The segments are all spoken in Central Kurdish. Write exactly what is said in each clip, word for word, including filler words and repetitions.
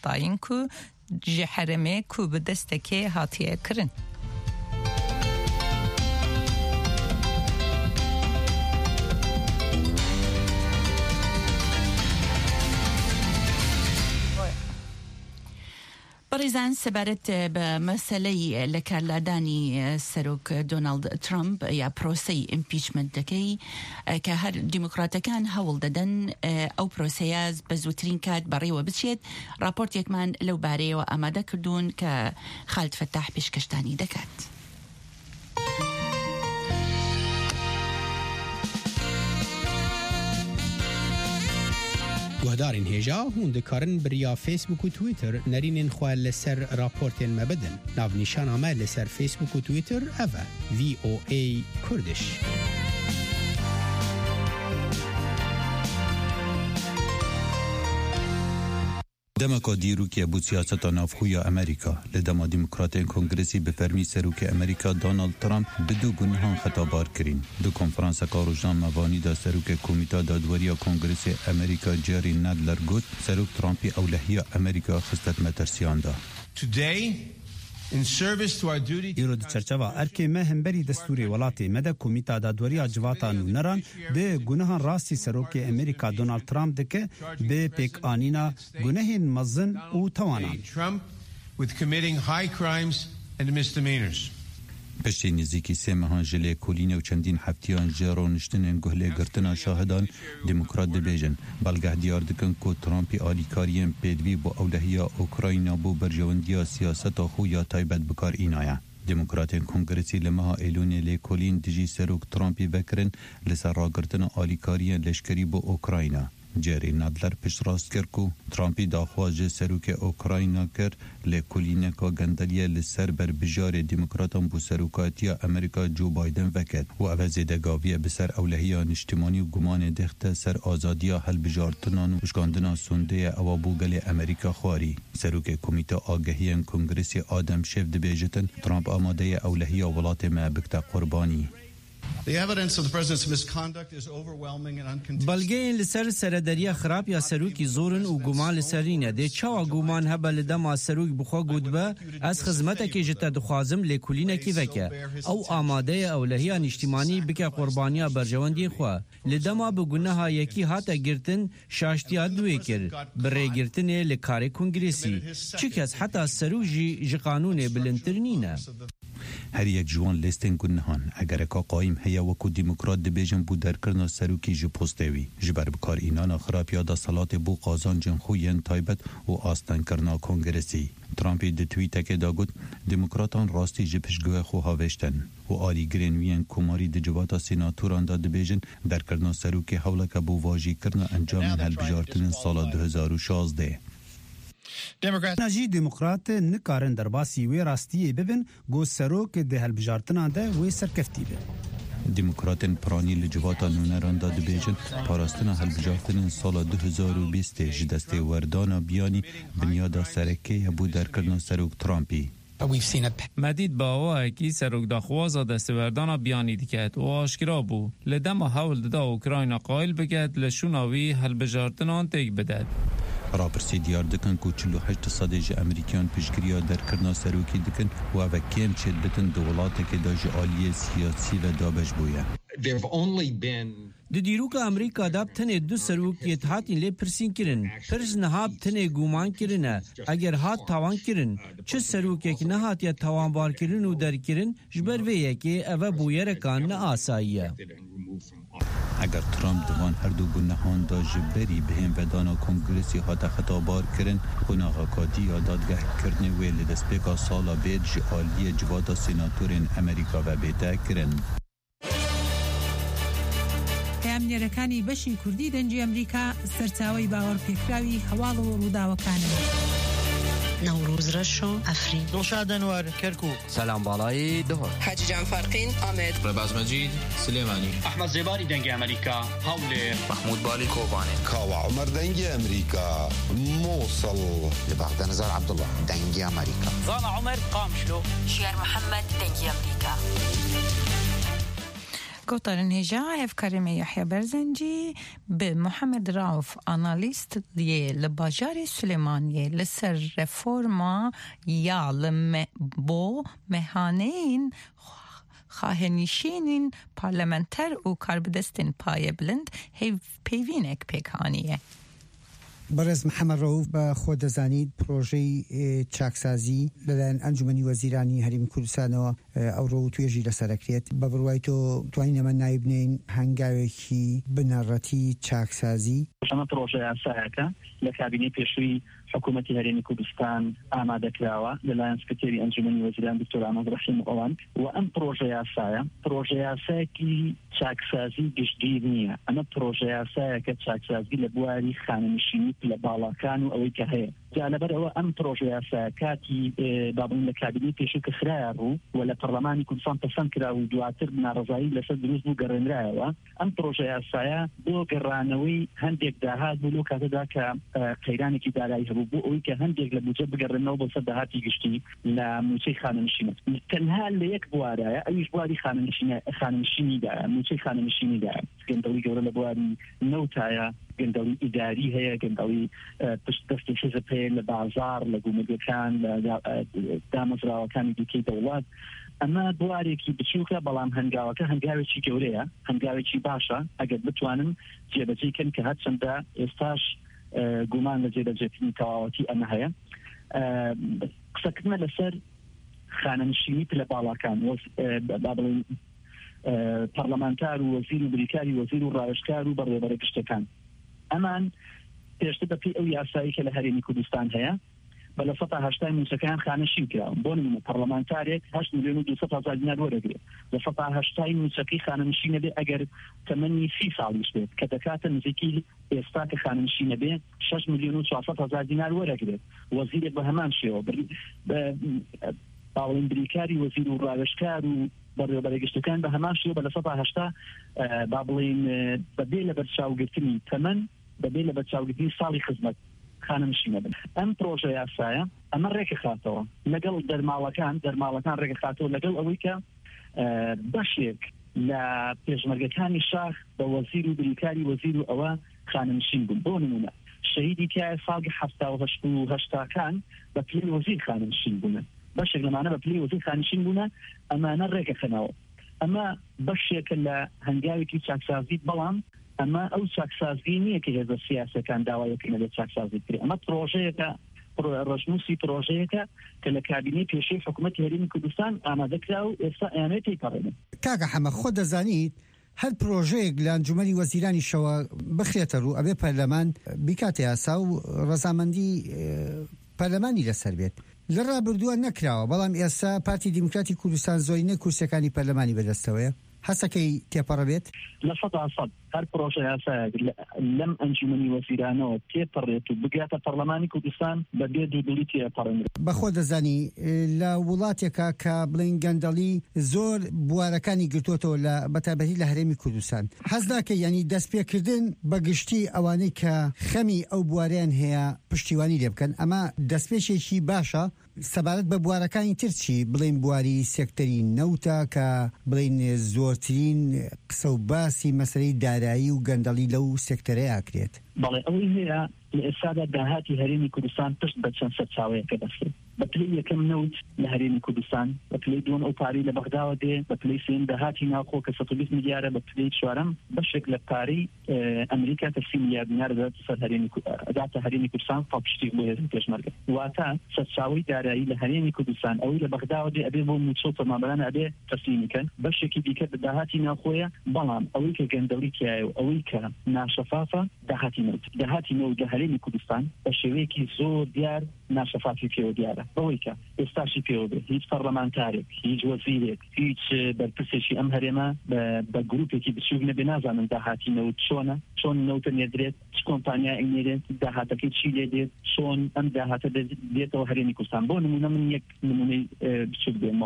هەڵبەستایین کو ji heremê ku bi destekê hatiye kirin. بریزان سبارت به مسئله لکارلادانی سروک دونالد ترامپ یا پروسی امپیچمنت دکی که هر دموکرات کان حول دادن او پروسی از بزودترین کات برای و بچید راپورت یک من لو باری و آماده کردون که خالد فتح پیشکشتانی دکات. گهدارین هجا هوند کارن بریا فیسبوک و تویتر نرینن خواه لسر راپورتین مبدن ناو نشان آمه لسر فیسبوک و تویتر اوه وی او ای کردش. دمکا دیروکی بود سیاست نافخوی امریکا لدما دموکراتین کنگرسی به فرمی سروک امریکا دونالد ترامپ بدو گناهان خطابار کرین. دو کنفرانس کاروجان مبانی دا سروک کمیتا دادوریا کنگرسی امریکا جری ندلر گوت سروک ترامپی اولهی امریکا خستت مترسیان دا. ایرو د چرچوا ارکه مهم بری دستوری ولاتی مده کمیتا دادوریا جواتا نونران ده گناهان راستی سروک امریکا دونالد ترامپ دکه به پیک آنینا گناهین مزن او توانان. پشتی نزدیکی سه ماهان جلی کولینه و چندین هفتیان جرانشتن گهله گرتنا شاهدان دموکرات دبیجن بلگه دیار دکن که ترامپی آلیکاریم پیدوی با اولهیا اوکراینا بو برجواندیا سیاست خو یا تایبت بکار اینایا. دموکراتین کنگرسی لمها ایلونی لی کولین دیجی سروک ترامپی وکرن لسر را گرتنا آلیکاریم لشکری با اوکراینا. جری ندلر پیش راست کرد که ترامپی داخواج سروک اوکراینا کرد لکولینه که گندلیه لسر بر بجار دموکراتان بو سروکاتی امریکا جو بایدن وکد و اوزه دگاویه بسر اولهی نشتمانی و گمان دخت سر آزادی هل بجارتنان و شکاندنا سنده او بوگل امریکا خواری. سروک کمیتا آگهی کنگرسی آدم شفت بیجتن ترامپ آماده اولهی ولات ما بکتا قربانی. بلگه لسر سردریا خراب یا سروکی زورن و گمان لسرینه ده چاوا گمان هبه لدما سروک بخوا گودبه از خزمته که جتا دخوازم لکولینه کی وکه او آماده اولهی نشتیمانی بکه قربانیا برجواندی خواه لدما بگونه یکی هاته گرتن شاشتیا دوی کر بره گرتن لکار کنگریسی چک از حتی سروجی جی قانون بلنترنینه. هر یک جوان لیستن گنهان اگر که قایم هیا وکو دموکرات دبیجن بو در کرنا سروکی جو پوستوی جبر بکار اینان خراب یادا صلات بو قازان جن خوین تایبت و آستان کرنا کنگرسی. ترامپی ده تویته که دا گود دموکراتان راستی جپشگوه خو هاوشتن و آلی گرینوین کماری ده جواتا سیناتوران دا دبیجن در کرنا سروکی حوله که بو واجی کرنا انجام هل بجارتن سال دو هزار و شازده. نجی دموکرات نکارن در باسی وی راستی ببین گو سروک ده هلبجارتنا ده وی سرکفتی به. دموکراتن پرانی لجواتا نونران داد بیجن پاراستنا هلبجارتن سال دو هزار و بیست جدست وردانا بیانی بنیادا سرکه بود در کرنا سروک ترامپی. مدید با آوه که سروک داخوازا دستوردانا بیانی دیکت و آشکرا بو لدم حول دا اوکراین قایل بگد لشوناوی هلبجارتنان تیگ بدد. راپرسی دیار دکن که چلو هشت صدیج امریکان پیشگیریا در کرنا سروکی دکن و اوه کم چید بتن دولاته که دا جعالی سیاسی و دابش بویا. د دیروک امریکا داب تنه دو سروک یتحاتین لی پرسین کرن پرس نهاب تنه گومان کرنه اگر هات تاوان کرن چه سروک یک نهات یا تاوان بار کرن و در کرن جبر ویه که اوه بویرکان نه آساییه. اگر ترامپ دوان هر دو گناهان دا جبری بهم ودانا کنگرسی هات خطابار کرن خناغاکاتی یا دادگاه کرنه ویل دسپیکا سالا بید جعالی جواتا سیناتورین امریکا و بیتا کرن. ئەمنیەرەکانی بەشی کوردی دەنجی ئەمریکا سەرچاوەی باوەڕپێکراوی هەواڵ و ڕووداوەکانن. نوروز رشو افرین دلشاد انور کرکوک سلام بالای دهر حاجی جان فرقین آمد رباز مجید سلیمانی احمد زباری دنگ امریکا حول محمود بالی کوبانی کاوا عمر دنگ امریکا موصل لبغداد نزار عبدالله دنگ امریکا زانا عمر قامشلو شير محمد دنگ امریکا. گوتارن هجا هف کریم یحیی برزنجی به محمد راوف آنالیست یه لباجار سلیمانیه لسر رفورما یا لم بو مهانین خواهنشینین پارلمانتر و کاربدستین پای بلند هیو پیوینک پیکانیه. برز محمد رؤوف با خود زنید پروژه چاکسازی لەلایەن ئەنجومەنی وەزیرانی هەرێمی کوردستانەوە ئەوڕۆ توێژی لەسەرەکرێت بە بڕوای تۆ توانین ئەمە نایب بنین هەنگاوێکی بنەڕەتی چاکسازی ئەمە پرۆژە یاسایەکە لە کابینەی پێشووی حکوومەتی هەرێمی کوردستان ئامادەکراوە لەلایەن سکرتێری ئەنجومەنی وەزیران دکتۆر ئاماد ڕەحیم ئۆڵان و ئەم پرۆژە یاسایە پرۆژە یاسایەکی چاکسازی گشتگیر نییە ئەمە پرۆژە یاسایەکە چاکسازی لە بواری خانەنشینی لە باڵاکان و ئەوەی کە هەیە جا لەبەرەوە ئەم پرۆژە یاسایە کاتی بابن لە کابینەی پێشوو کە خرایە ڕوو و لە پەرلەمانی کوردستان پەسەند کرا و دواتر ناڕەزایی لەسەر دروست بوو گەڕێنرایەوە ئەم پرۆژە یاسایە بۆ گەڕانەوەی هەندێک داهات بوو لەو کاتەدا کە قەیرانێکی دارایی هەبوو بۆ ئەوەی کە هەندێک لە بودجە بگەڕێنەوە بۆ سەر داهاتی گشتی لە موچەی خانەنشینە تەنها لە یەک بوارایە ئەویش بواری خانەنشینیدایە موچەی خانەنشینیدایە گەندەڵی گەورە لە بواری نەوتایە گەندەڵی ئیداری هەیە گەندەڵی پشت دەستی حیزب هەیە لە بازار لە گومەگەکان لە دامەزراوەکانی دیکەی دەوڵات ئەمە بوارێکی بچووکە بەڵام هەنگاوەکە هەنگاوێکی گەورەیە هەنگاوێکی باشە ئەگەر بتوانن جێبەجێکن کە هەرچەندە ئێستاش گومان لە جێبەجێکردنی تەواوەتی ئەمە هەیە قسەکردنە لەسەر خانەنشینی پلە باڵاکان با بڵێن پەرلەمانتار و وەزیر و بریکاری وەزیر و ڕاوێژکار و بەڕێوەبەرە گشتەکان ئەمان پێشتر بەپێی ئەو یاسایی کە لە هەرێمی کوردستان هەیە بە لە سەد هەشتا موچەکان خانەشین کراون بۆ نمونە پەرلەمانتارێک هەشت ملیۆن و دووسەد هەزار دینار وەرەگرێت لە سەد هەشتای موچەکەی خانەنشینە بێ ئەگەر تەمەنی سی ساڵیش بێت کە دەکاتە نزیکی ئێستا کە خانەنشینە بێ شەش ملیۆن و چوارسەد هەزار دینار وەرەگرێت وەزیرێک بە هەمان شێوە باوڵین بریکاری وەزیر و ڕاوێژکار و بەڕێوەبەرە گشتەکان بە هەمان شێوە بە لە سەد هەشتا با بڵێن بەبێ لە بەرچاوگرتنی تەمەن بەبێ لە بەرچاوگرتنی ساڵی خزمەت خانەنشینە بن ئەم پرۆژە یاسایە ئەمە ڕێکە خاتەوە لەگەڵ دەرماڵەکان دەرماڵەکان ڕێکە خاتەوە لەگەڵ ئەوەی کە بەشێک لە پێشمەرگەکانی شاخ بە وەزیر و بریکاری وەزیر و ئەوە خانەنشین بوون بۆ نمونە شەهیدی تایە ساڵی هەفتا و هەشت و هەشتاکان بە پلەی وەزیر خانەنشین بوون بەشێک لەمانە بە پلەی وەزیر خانەنشین بوونە ئەمانە ڕێکە خەنەوە ئەمە بەشێکە لە هەنگاوێکی چاکسازی بەڵام ئەمە ئەو چاکسازی نییە کە هێزە سیاسەکان داوایەکەنە لە چاکسازی کرێ ئەمە پرۆژەیەکە ڕژنووسی پرۆژەیەکە کە لە کابینەی پێشەی حکوومەتی هەرێمی کوردستان ئامادەکرا و ئێستا ئەیانێت تێپەڕێنن کاکە حەمە خۆ دەزانیت هەر پرۆژەیەک لە ئەنجومەنی وەزیرانی شەوە بخرێتە ڕوو ئەبێ پەرلەمان بیکاتە یاسا و ڕەزامەندی پەرلەمانی لەسەر بێت لە ڕابردووە نەکراوە بەڵام ئێستا پارتی دیموکراتی کوردستان زۆرینەی کورسەکانی پەرلەمانی بەدەستەوەیە هەستەکەی تێپەڕە بێت لە سەد سەد هەر پرۆژە یاسایەک لەم ئەنجومەنی وەزیرانەوە تێپەڕێت و بگاتە پەرلەمانی کوردستان بەبێ دوودڵی تێپەڕێنرێت بەخۆ دەزانی لە وڵاتێکە کە بڵین گەندەڵی زۆر بوارەکانی گرتوۆتەوە لە بەتابەتی لە هەرێمی کوردستان حەز ناکە ینی دەستپێکردن بە گشتی ئەوانەی کە خەمی ئەو بوارەیان هەیە پشتیوانی لێ بکەن ئەمە دەستپێشێکی باشە سەبارەت بە بوارەکانی ترچی بڵین بواری سێکتەری نەوتە کە بڵین زۆرترین قسە و باسی مەسەلەی دارایی و گەندەڵی لەو سێکتەرەیە ئاکرێت بەڵێ ئەوەی هەیە لە ئێستادا داهاتی هەرێمی کوردستان پشت بە چەند سەرچاوەیەکە دەستێت بە پلەی یەکەم نەوت لە هەرێمی کوردستان بە پلەی دووەم ئەو پارەی لە بەغداوە دێ بە پلەی سێم داهاتی ناوخۆ کە سەد و بیست میلیارە بە پلەی چوارەم بەشێک لە پارەی ئەمریکا کە سی میلیارد دینار دەداتە سەر هەرێمی داتە هەرێمی کوردستان پاڵپشتی بۆ هێزی پێشمەرگە واتە سەرچاوەی دارایی لە هەرێمی کوردستان ئەوەی لە بەغداوە دێ ئەبێ بۆ موچۆ فەرمانبەران ئەبێ تەسلیمیکەن بەشێکی دیکە بە داهاتی ناوخۆیە بەڵام ئەوەی کە گەندەڵی تایە و ئەوەی کە ناشەفافە داهاتی نەوت داهاتی نەوت لە هەرێمی کوردستان بە شێوەیەکی زۆر دیار ناشەفافی پێوە دیارە بەوەی کە ئێستاشی پێوە بێت هیچ پەرلەمانتارێک هیچ وەزیرێک هیچ بەرپرسێکی ئەم هەرێمە بە گروپێکی بچووک نەبێ نازانن داهاتی نەوت چۆنە چۆن نەوتە نێدرێت چ کۆمپانیا ئەنێرێت داهاتەکەی چی لێ دێت چۆن ئەم داهاتە دێتەوە هەرێمی کوردستان بۆ نمونە من یەک نمونەی بچووک بێمەوە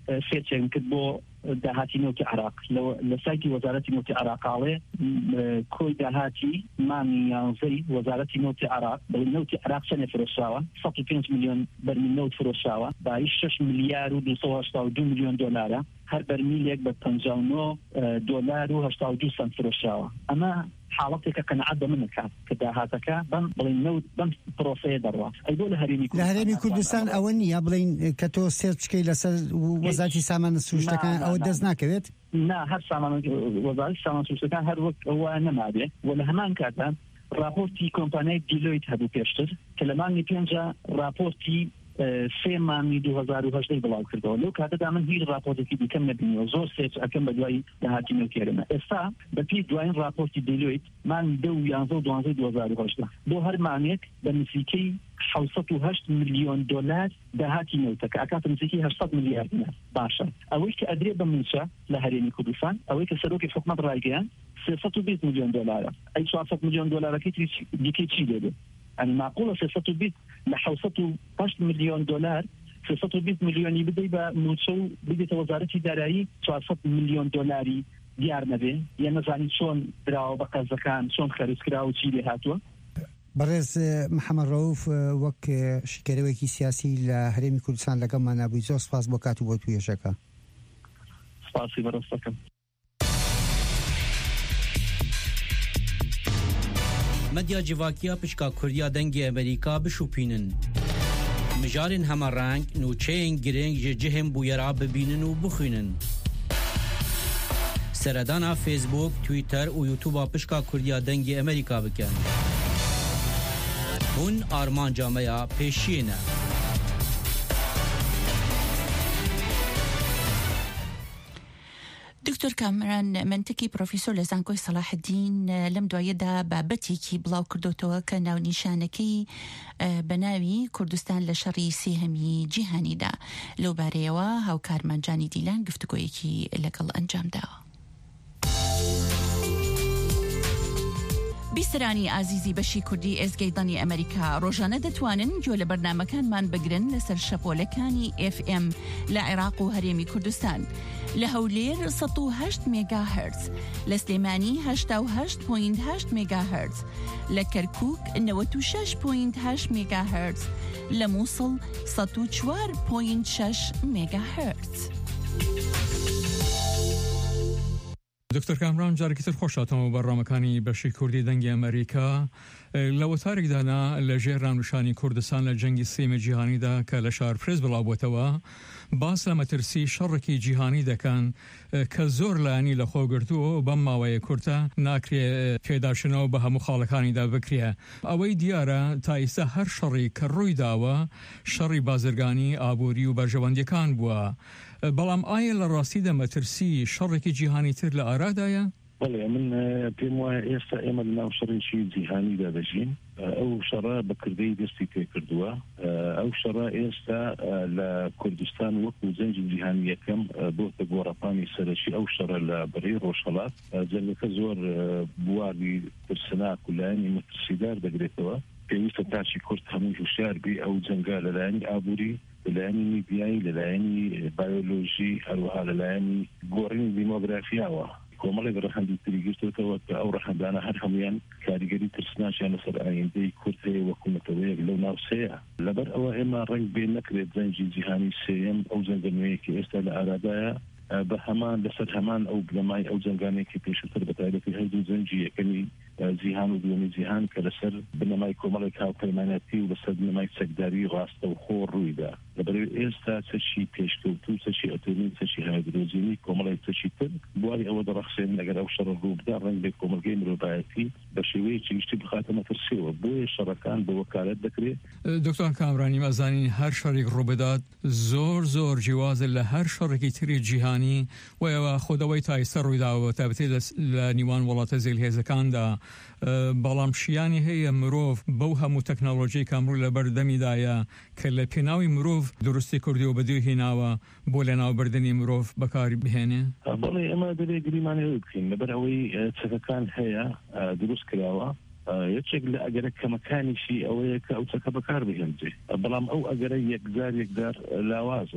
سيرچين كتبو داهاتي نوتي عراق لو لسايتي وزارة نوتي عراق عليه كوي داهاتي ماني ينزي وزارة نوتي عراق بالنوتي عراق سنة فروساوة ستة وخمسين مليون برميل نوت فروساوة بايش شش مليار و دویست و هشتاد و دو مليون دولار هر برميل يك بتنجاو نو دولار و هشتاد و دو سنت فروساوة اما حالتك كان عدى منك كداهاتك بم بلين نوت بم بروسيه دروا ايدول هريمي لهريمي كردستان اونيا بلين كتو سيرچ كي لسر وزارة سامان سوشتكان او دزناكويت نا هر سامان وزارة سامان سوشتكان هر وقت هو نماده ولا همان كاتب راپورتی کمپانی دیلویت هبو پیشتر کلمانی پنجا راپورتی سه مانی دو هزار و هشت بلاغ کرده لو که هذا من هی راپورتی که بیکم نبینی و زور سیچ اکم بدوی دهاتی نکرمه استا بپی دوین راپورتی دیلویت من دو یانزو دوانزو دو هزار و هشت دو هر مانیک بمسیکی حوصت و هشت مليون دولار دهاتي نوتك أكاد مسيكي هشت مليار دينار باشا أويك أدري بمنشا لهريني كردستان أويك سروكي حكومة رايقيان ستة وبيت مليون دولار أي ستة مليون دولار كي ديكي تشي ديدو يعني معقولة ستة وبيت لحوصت هشت مليون دولار ستة وبيت مليون يبدأ بمنشو بدأت وزارة دارایی چهارصد مليون دولاري ديار نبي يعني زاني شون دراو بقى زكان شون خرج كراو تشي دي هاتوا بەڕێز محەممەد ڕەوف وەک شکێرەوەیەکی سیاسی لە هەرێمی کوردستان لەگەڵمان نبووی زۆر سپاس بۆ کات و بۆ توێژەکە. سپاسی بەڕێستەکەم. مدیا جیواکیا پشکا کوردیا دەنگی ئەمریکا بشوپینن. مژارên hema reng nûçeyên girêng ji cihên bûyera bibînin û bixwînin. Seredana Facebook, Twitter û YouTube'a pişka Kurdiya dengê Amerîka bikin. Hûn armanca me ya pêşiyê ne. دكتور كامران منتكي بروفيسور لزانكوي صلاح الدين لم دويدا بابتيكي بلاو كردوتو كناو نشانكي بناوي كردستان لشري سيهمي جيهاني دا لو باريوا هاو كارمان جاني ديلان قفتكويكي لقل انجام داوا بیسرانی عزیزی بەشی کوردی ئێزگەی دەنگی ئەمریکا ڕۆژانە دەتوانن گوێ لە بەرنامەکانمان بگرن لەسەر شەپۆلەکانی ئێف ئێم لە عێراق و هەرێمی کوردستان لە هەولێر سەد و هەشت مێگا هەرتز لە سلێمانی هەشتا و هەشت پۆینت هەشت مێگا هەرتز لە کەرکووک نەوەت و شەش پۆینت هەشت مێگا هەرتز لە مووسڵ سەد و چوار پۆینت شەش مێگا هەرتز. دکتۆر کامران جارێکی خۆش هاتەوە بەڕامەکانی بەشی کوردی دەنگی ئەمریکا لە وەتارێکدانا لە ژێر ڕامنشانی کوردستان لە جەنگی سێمی جیهانیدا کە لە شار پرێز بڵاوبووەتەوە باس لە مەترسی شەڕێکی جیهانی دەکەن کە زۆر لایەنی لە خۆگرتووە بەم ماوەیە کورتە ناکرێ پێداشنەوە بە هەموو خاڵەکانیدا بکرێ. ئەوەی دیارە تا ئێستا هەر شەڕی کە ڕووی داوە شەڕی بازرگانی ئابووری و بەرژەوەندیەکان بووە. بەڵام ئایا لە ڕاستیدا مەترسی شەڕێکی جیهانی تر لە ئارادایە؟ بەڵێ من پێم وایە ئێستا ئێمە لەناو شەڕێکی جیهانیدا دەژین. ئەو شەڕە بەکردەی دەستی پێ کردووە. ئەو شەڕە ئێستا لە کوردستان وەکو جەنگی جیهانی یەکەم بۆتە گۆڕەپانی سەرەکی ئەو شەڕە لە بەرەی ڕۆژهەڵات. جەنگەکە زۆر بواری ترسناک و لایەنی مەترسیدار دەگرێتەوە. پێویستە تاچی کورد هەموو هوشیار بی ئەو جەنگا لەلایەنی ئابووری لەلایەنی میدیایی لەلایەنی بایۆلۆژی هەروەها لەلایەنی گۆڕینی دیمۆگرافیاوە کۆمەڵێک ڕەخەندی تری گرتوێتەوە کە ئەو ڕەخەندانە هەر هەمویان کاریگەری ترسناکیان لەسەر ئایندەی کورد هەیە وەکوومەتەوەیەک لەو ناو سەیە. لەبەر ئەوە ئێمە ڕەنگ بێ نەکرێت جەنگی جیهانی سێیەم ئەو جەنگە نوێیەکی ئێستا لە ئارادایە بە هەمان لەسەر هەمان ئەو گلەمای ئەو جەنگانێکی پێشتر بە تایبەتی هەردوو جەنگی یەکەمی جیهان و دووەمی جیهان کە لەسەر بنەمای کۆمەڵێک هاوپەیمانەتی و لەسەر بنەمای چەکداری ڕاستە و خۆ ڕوویدا. لەبەرەوەی ئێستا چەشی پێشکەوتوو چەشی ئەتۆمی چەشی هایدرۆجینی کۆمەڵێک چەشی تر بواری ئەوە دەڕەخسێن لەگەر ئەو شەڕە ڕوو بدا ڕەنگ بێ کۆمەلگەی مرۆڤایەتی بە شێوەیەکی گشتی بخاتە مەترسیەوە بۆیە شەڕەکان بە وەکالەت دەکرێت. دکتۆر کامرانی مەزانین هەر شەڕێک ڕووبدات زۆر زۆر جیوازە لە هەر شەڕێکی تری جیهانی وەوە خۆدەوەی تا ئێستا ڕوویداوە تایبەتی لە نیوان وڵاتە جێلهێزەکاندا بەڵام شیانی هەیە مرۆڤ بەو هەموو تەکنۆلۆژیی کامڕوو لە بەردەمیدایە کە لە پێناوی مرۆڤ دروستی کوردی و بەدوێ هێناوە بۆ لە ناوبردنی مرۆڤ بەکاری بهێنێ. بەڵێ ئەمە دەبێ گریمانی بکەین لەبەر ئەوەی چەکەکان هەیە دروست کراوە یەکێک لە ئەگەرە کەمەکانیشی ئەوەیە کە ئەو چەکە بەکار بهێنجێ بەڵام ئەو ئەگەرە یەکجار یەکدار لاوازە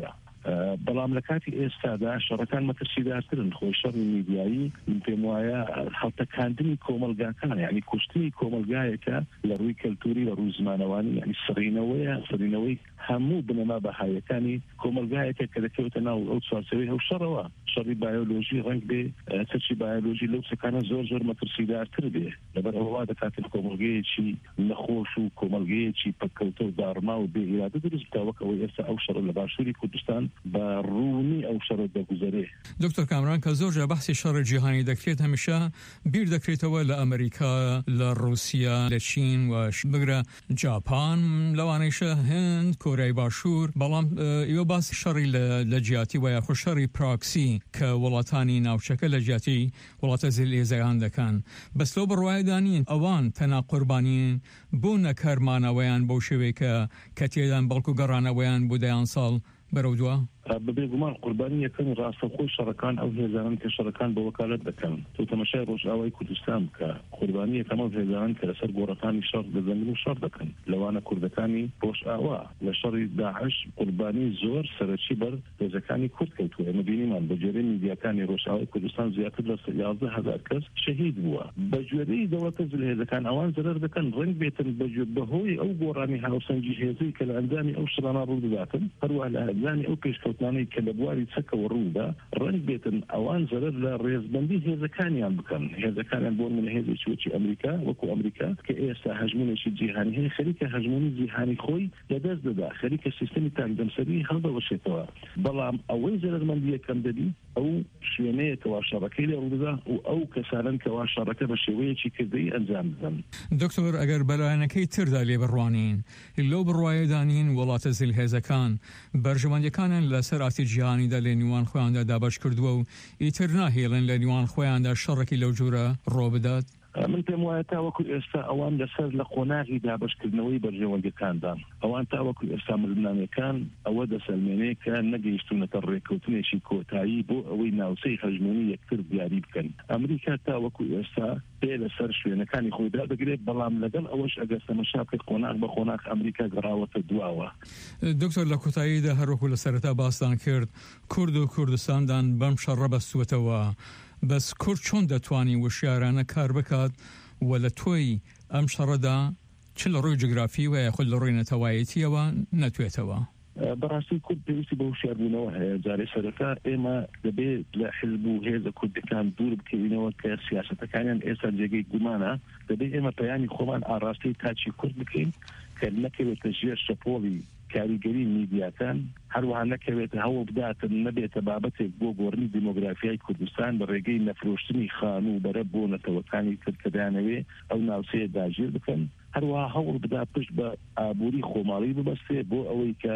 بەڵام لە کاتی ئێستادا شەڕەکان مەترسیدارترن خۆی شەڕی میدیایی پێم وایە هەڵتەکاندنی کۆمەلگاکان یعنی کوشتنی کۆمەلگایەکە لە ڕووی کەلتوری لە ڕووی زمانەوانی یعنی سڕینەوەیە سڕینەوەی هەموو بنەما بەهایەکانی کۆمەلگایەکە کە دەکەوتە ناو ئەو چوارچەوەی هەو شەڕەوە شەڕی بایۆلۆژی ڕەنگ بێ چەرچی بایۆلۆژی لەو سەکانە زۆر زۆر مەترسیدارتر بێ لەبەر ئەوە دەکاتن کۆمەلگەیەکی نەخۆش و کۆمەلگەیەکی پەککەوتە و داڕما و بێ ئیرادە دروست بکە وەک ئەوەی ئێستا ئەو شەڕ لە باشووری کوردستان بە ڕوونی ئەو شەڕ دەگوزارێ. دکتۆر کامران کە زۆرجار بەحسی شەڕی جیهانی دەکرێت هەمیشە بیر دەکرێتەوە لە ئەمریکا لە رووسیا لە چین و بگرە جاپان لەوانەیشە هند کۆریای باشوور بەڵام ئێوە باسی شەڕی لە جیاتی وایە خۆ شەڕی پراکسی کە وڵاتانی ناوچەکە لە جیاتی وڵاتە زێلێزەکان دەکەن بەس لەو بڕوایدانین ئەوان تەنا قوربانین بۆ نەکارمانەوەیان بەو شێوەیە کە تێدان بەڵکو گەڕانەوەیان بۆ دەیان ساڵ بەرەو دووە بەبێ گومان قوربانی یەکەم ڕاستەخۆی شەڕەکان ئەو هێزانن کە شەڕەکان بە وەکالەت دەکەن تۆ تەماشای ڕۆژئاوای کوردستان بکە قوربانی یەکەم ئەو هێزانن کە لەسەر گۆڕەکانی شەڕ لە زەمین و شەڕ دەکەن لەوانە کوردەکانی ڕۆژئاوا لە شەڕی داعش قوربانی زۆر سەرەکی بەر هێزەکانی کورد کەوتووە ئێمە بینیمان بە جێرەی میدیاکانی ڕۆژئاوای کوردستان زیاتر لە یازدە هەزار کەس شەهید بووە بە گوێرەی دەوڵەتە جلهێزەکان ئەوان زەرەر دەکەن ڕەنگ بێتن بەهۆی ئەو گۆڕانی هاوسەنگی هێزەی کە لە ئەنجامی ئەو شڕانە ڕوو دەداتن هەروە لە ئەنجامی ئەو پێشکەوتانەی کە لە بواری چەکەوە ڕوودا ڕەنگ بێتن ئەوان زەرەر لە ڕێزبەندی هێزەکانیان بکەن هێزەکانیان بۆ من هێزێکی وەکی ئەمریکا وەکو ئەمریکا کە ئێستا هەژمونێکی جیهانی هەیە خەریکە هەژمونی جیهانی خۆی لەدەست دەدا خەریکە سیستەمی تانگدەمسەری هەڵدەوەشێتەوە بەڵام ئەوەی زەرمەندی یەکەم دەبی ئەو شوێنەیەکەوا شەڕەکەی لێ ڕوودا و ئەو کەسانن کەوا شەڕەکە بە شێوەیەکی کردەی ئەنجام بدەن. دکتۆر ئەگەر بەلایەنەکەی تردا لێ بڕوانین لەو بڕوایەدانین وڵاتە زیلهێزەکان بەرژەوەندەکانن لەسەر ئاتی جیهانیدا لە نیوان خۆیاندا دابش کردووە و ئیتر ناهێڵن لە نیوان خۆیاندا شەڕێکی لەو جۆرە ڕۆ بدات. من پێم وایە تاوەکو ئێستا ئەوان لەسەر لە قۆناغی دابشکردنەوەی بەرژەوەندەکاندان ئەوان تاوەکو ئێستا مردنامەکان ئەوە دەسەلمێنێ کە نەگەیشتونەتە ڕێککەوتنێکی کۆتایی بۆ ئەوەی ناوچەی هەژمونی یەکتر دیاری بکەن ئەمریکا تاوەکو ئێستا پێ لەسەر شوێنەکانی خۆیدا دەگرێت بەڵام لەگەڵ ئەوەش ئەگەر تەماشا بکەیت قۆناغ بە قۆناغ ئەمریکا گەڕاوەتە دواوە. دکتۆر لە کۆتاییدا هەروەکو لە سەرەتا باسان کرد کورد و کوردستاندان بەم شەڕە بەستووەتەوە بەس کورد چۆن دەتوانی وشیارانە کار بکات و لە تۆی ئەم شەڕەدا چ لە ڕووی جغرافی و یاخود لە ڕووی نەتەوایەتیەوە نەتوێتەوە. بەڕاستی کورد پێویستی بە وشیاربوونەوە هەیە جارێ سەرەتا ئێمە دەبێت لە حزب و هێزە کوردەکان دوور بکەینەوە کە سیاسەتەکانیان ئێستا جێگەی گومانە دەبێت ئێمە پەیامی خۆمان ئاڕاستی تاچی کورد بکەین کە نەکەوێتە ژێر شەپۆڵی کاریگەری میدیاکان هەروەها نەکەوێتە هەوڵ بداتن نەبێتە بابەتێک بۆ گۆڕنی دیمۆگرافیای کوردستان بە ڕێگەی نەفرۆشتنی خان و بەرە بۆ نەتەوەکانی کرد کە دەیانەوێ ئەو ناوچەیە داگیر بکەن هەروەها هەوڵ بدا پشت بە ئابووری خۆماڵی ببەستێ بۆ ئەوەی کە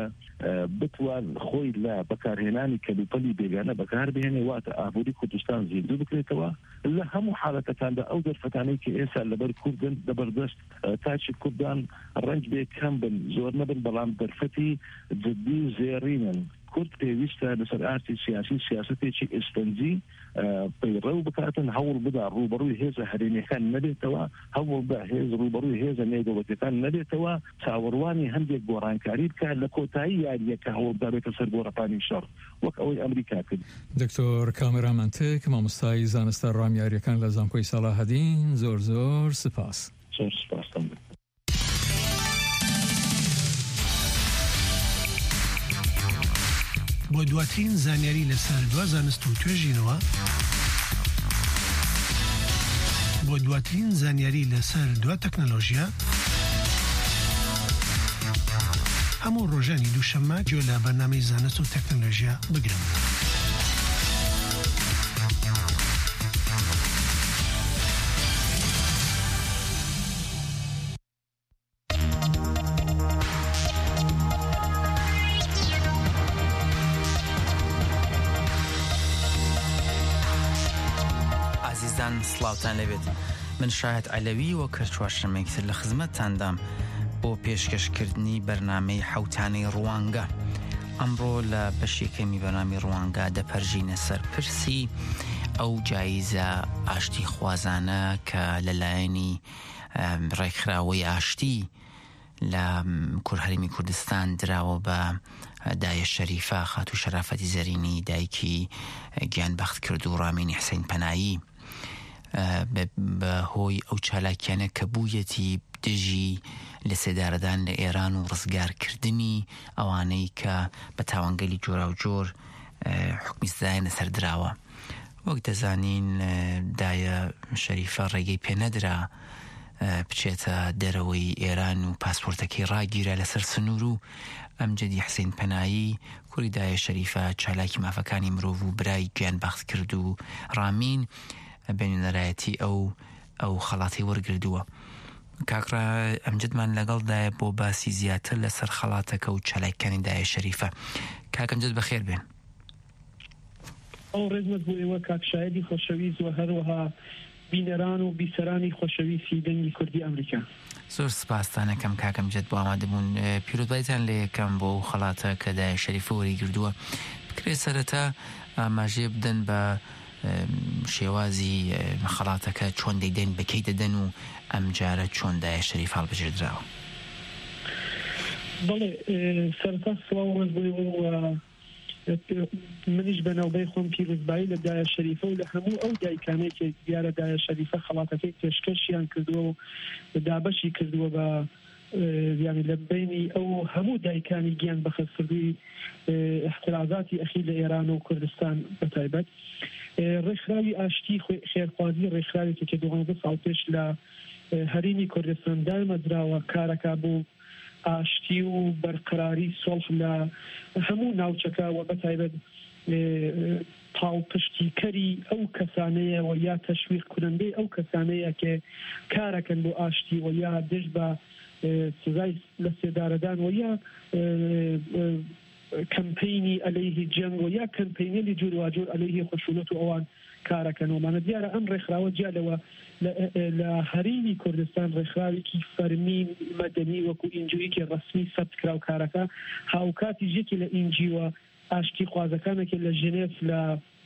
بتوان خۆی لە بەکارهێنانی کەلوپەلی بێگانە بەکار بهێنێ واتە ئابووری کوردستان زیندوو بکرێتەوە لە هەموو حاڵەتەکاندا ئەو دەرفەتانەی کە ئێستا لەبەر کوردن دەبەردەست تاچی کوردان ڕەنج بێ کەم بن زۆر نەبن بەڵام دەرفەتی جدی و زێڕینن کورد پێویستە لەسەر ئارتی سیاسی سیاستێکی ئێستەنجی پەیڕەو بکاتن هەوڵ بدا ڕوبەڕووی هێزە هەرێمیەکان نەبێتەوە هەوڵ بدا هێز ڕوبەڕووی هێزە نێودەوڵەتیەکان نەبێتەوە چاوەڕوانی هەندێک گۆڕانکاری بکات لە کۆتایی یاریەکە هەوڵ بدا بێتە سەر گۆڕەپانی شەڕ وەک ئەوەی ئەمریکا کرد. دکتۆر کامێرامانتێک مامۆستای زانستە ڕامیاریەکان لە زانکۆی ساڵاهەدین زۆر زۆر سپاس. زۆر سپاس. بۆ دواترین زانیاری لەسەر دوا زانست و توێژینەوە بۆ دواترین زانیاری لەسەر دوا تەکنەلۆژیا هەموو ڕۆژانی دووشەممە گوێ لە بەرنامەی زانست و تەکنەلۆژیا بگرن. سلااوتان لەبێت من شاهد عەلەوی و کە چوارشەمەیەکتر لە خزمەتتاندام بۆ پێشکەشکردنی بەرنامەی حەوتانەی ڕوانگە. ئەمڕۆ لە بەشێکەمی بەرنامی ڕوانگە دەپەرژینە سەر پرسی ئەو جایزە ئاشتی خوازانە کە لەلایەنی ڕێکخراوەی ئاشتی لە کورهەرمی کوردستان دراوە بە دایە شەریفە خاتو شەرافەتی زەرینی دایکی گیانبەخت کرد و ڕامینی حسین پەنایی بە هۆی ئەو چالاکیانە کە بوویەتی دژی لە سێدارەدان لە ئێران و ڕزگارکردنی ئەوانەی کە بە تاوانگەلی جۆرا و جۆر حکمی سزایە سەردراوە. وەک دەزانین دایە شەریفە ڕێگەی پێنەدرا بچێتە دەرەوەی ئێران و پاسپۆرتەکەی ڕاگیرە لەسەر سنوور و ئەمجدی حسین پەنایی کوڕی دایە شەریفە چالاکی مافەکانی مرۆڤ و برای گیانبەخت کرد و ڕامین بێنەرایەتی ئەو ئەو خەڵاتی وەرگردووە. کاکڕا ئەمجدمان لەگەڵدایە بۆ باسی زیاتر لەسەر خەڵاتەکە و چالاکیەکانی دایە شەریفە. کاک ئەمجد بەخێر بێن. ئەو ڕێزمەت بۆ ئێوە کاکشایەتی خۆشەویست و هەروەها بینەران و بیسەرانی خۆشەویستی دەنگی کوردی ئەمریکا. زۆر سپاسدانەکەم کاکەم جێت بۆ ئامادەبوون. پیرۆزبایتان لێ یەکەم بۆ خەڵاتە کە دایە شەریفە وەریگردووە بکرێ سەرەتا ئاماژێ بدەن بە شێوازی خەڵاتەکە چۆن دەیدەن بەکەی دەدەن و ئەم جارە چۆن دایە شەریف هەڵبژێردراوە. بەڵێ سەرەتا سڵاو ڕێز بۆ ئێوە منیش بەناوبەی خۆم پیرۆزبایی لە دایە شەریفە و لە هەموو ئەو دایکانەی کە دیارە دایە شەریفە خەڵاتەکەی پێشکەشیان کردووە و دابەشی کردووە بە یعنی لە بینی ئەو هەموو دایکانی گیان بەخەستکردووی احترازاتی ئەخی لە ئێران و کوردستان بەتایبەت ڕێکخراوی ئاشتی خێرخوازی ڕێکخراوێکی کە دوانزە ساڵ پێش لە هەرێمی کوردستان دامەدراوە کارەکە بوو ئاشتی و بەرقراری سۆڵح لە هەموو ناوچەکە و بەتایبەت پاڵپشتیکەری ئەو کەسانەیە و یا تەشویق کنندەی ئەو کەسانەیە کە کارەکەن بۆ ئاشتی و یا دژ بە سزای لە سێدارەدان و یا کەمپینی ئەلەیهی جەنگ و یا کەمپینی جور و جور ئەلەیهی خشونەت و ئەوان کارەکەن ومانە دیارە ئەم ڕێکخراوە جیالەوە لە هەرێمی کوردستان ڕێکخراوێکی فەرمی مەدەنی وەکو ئینجویکی ڕسمی سەبت کراو کارەکە هاوکاتی ژێکی لە ئینجیوە ئاشتی خوازەکانێکی لە ژنێف لە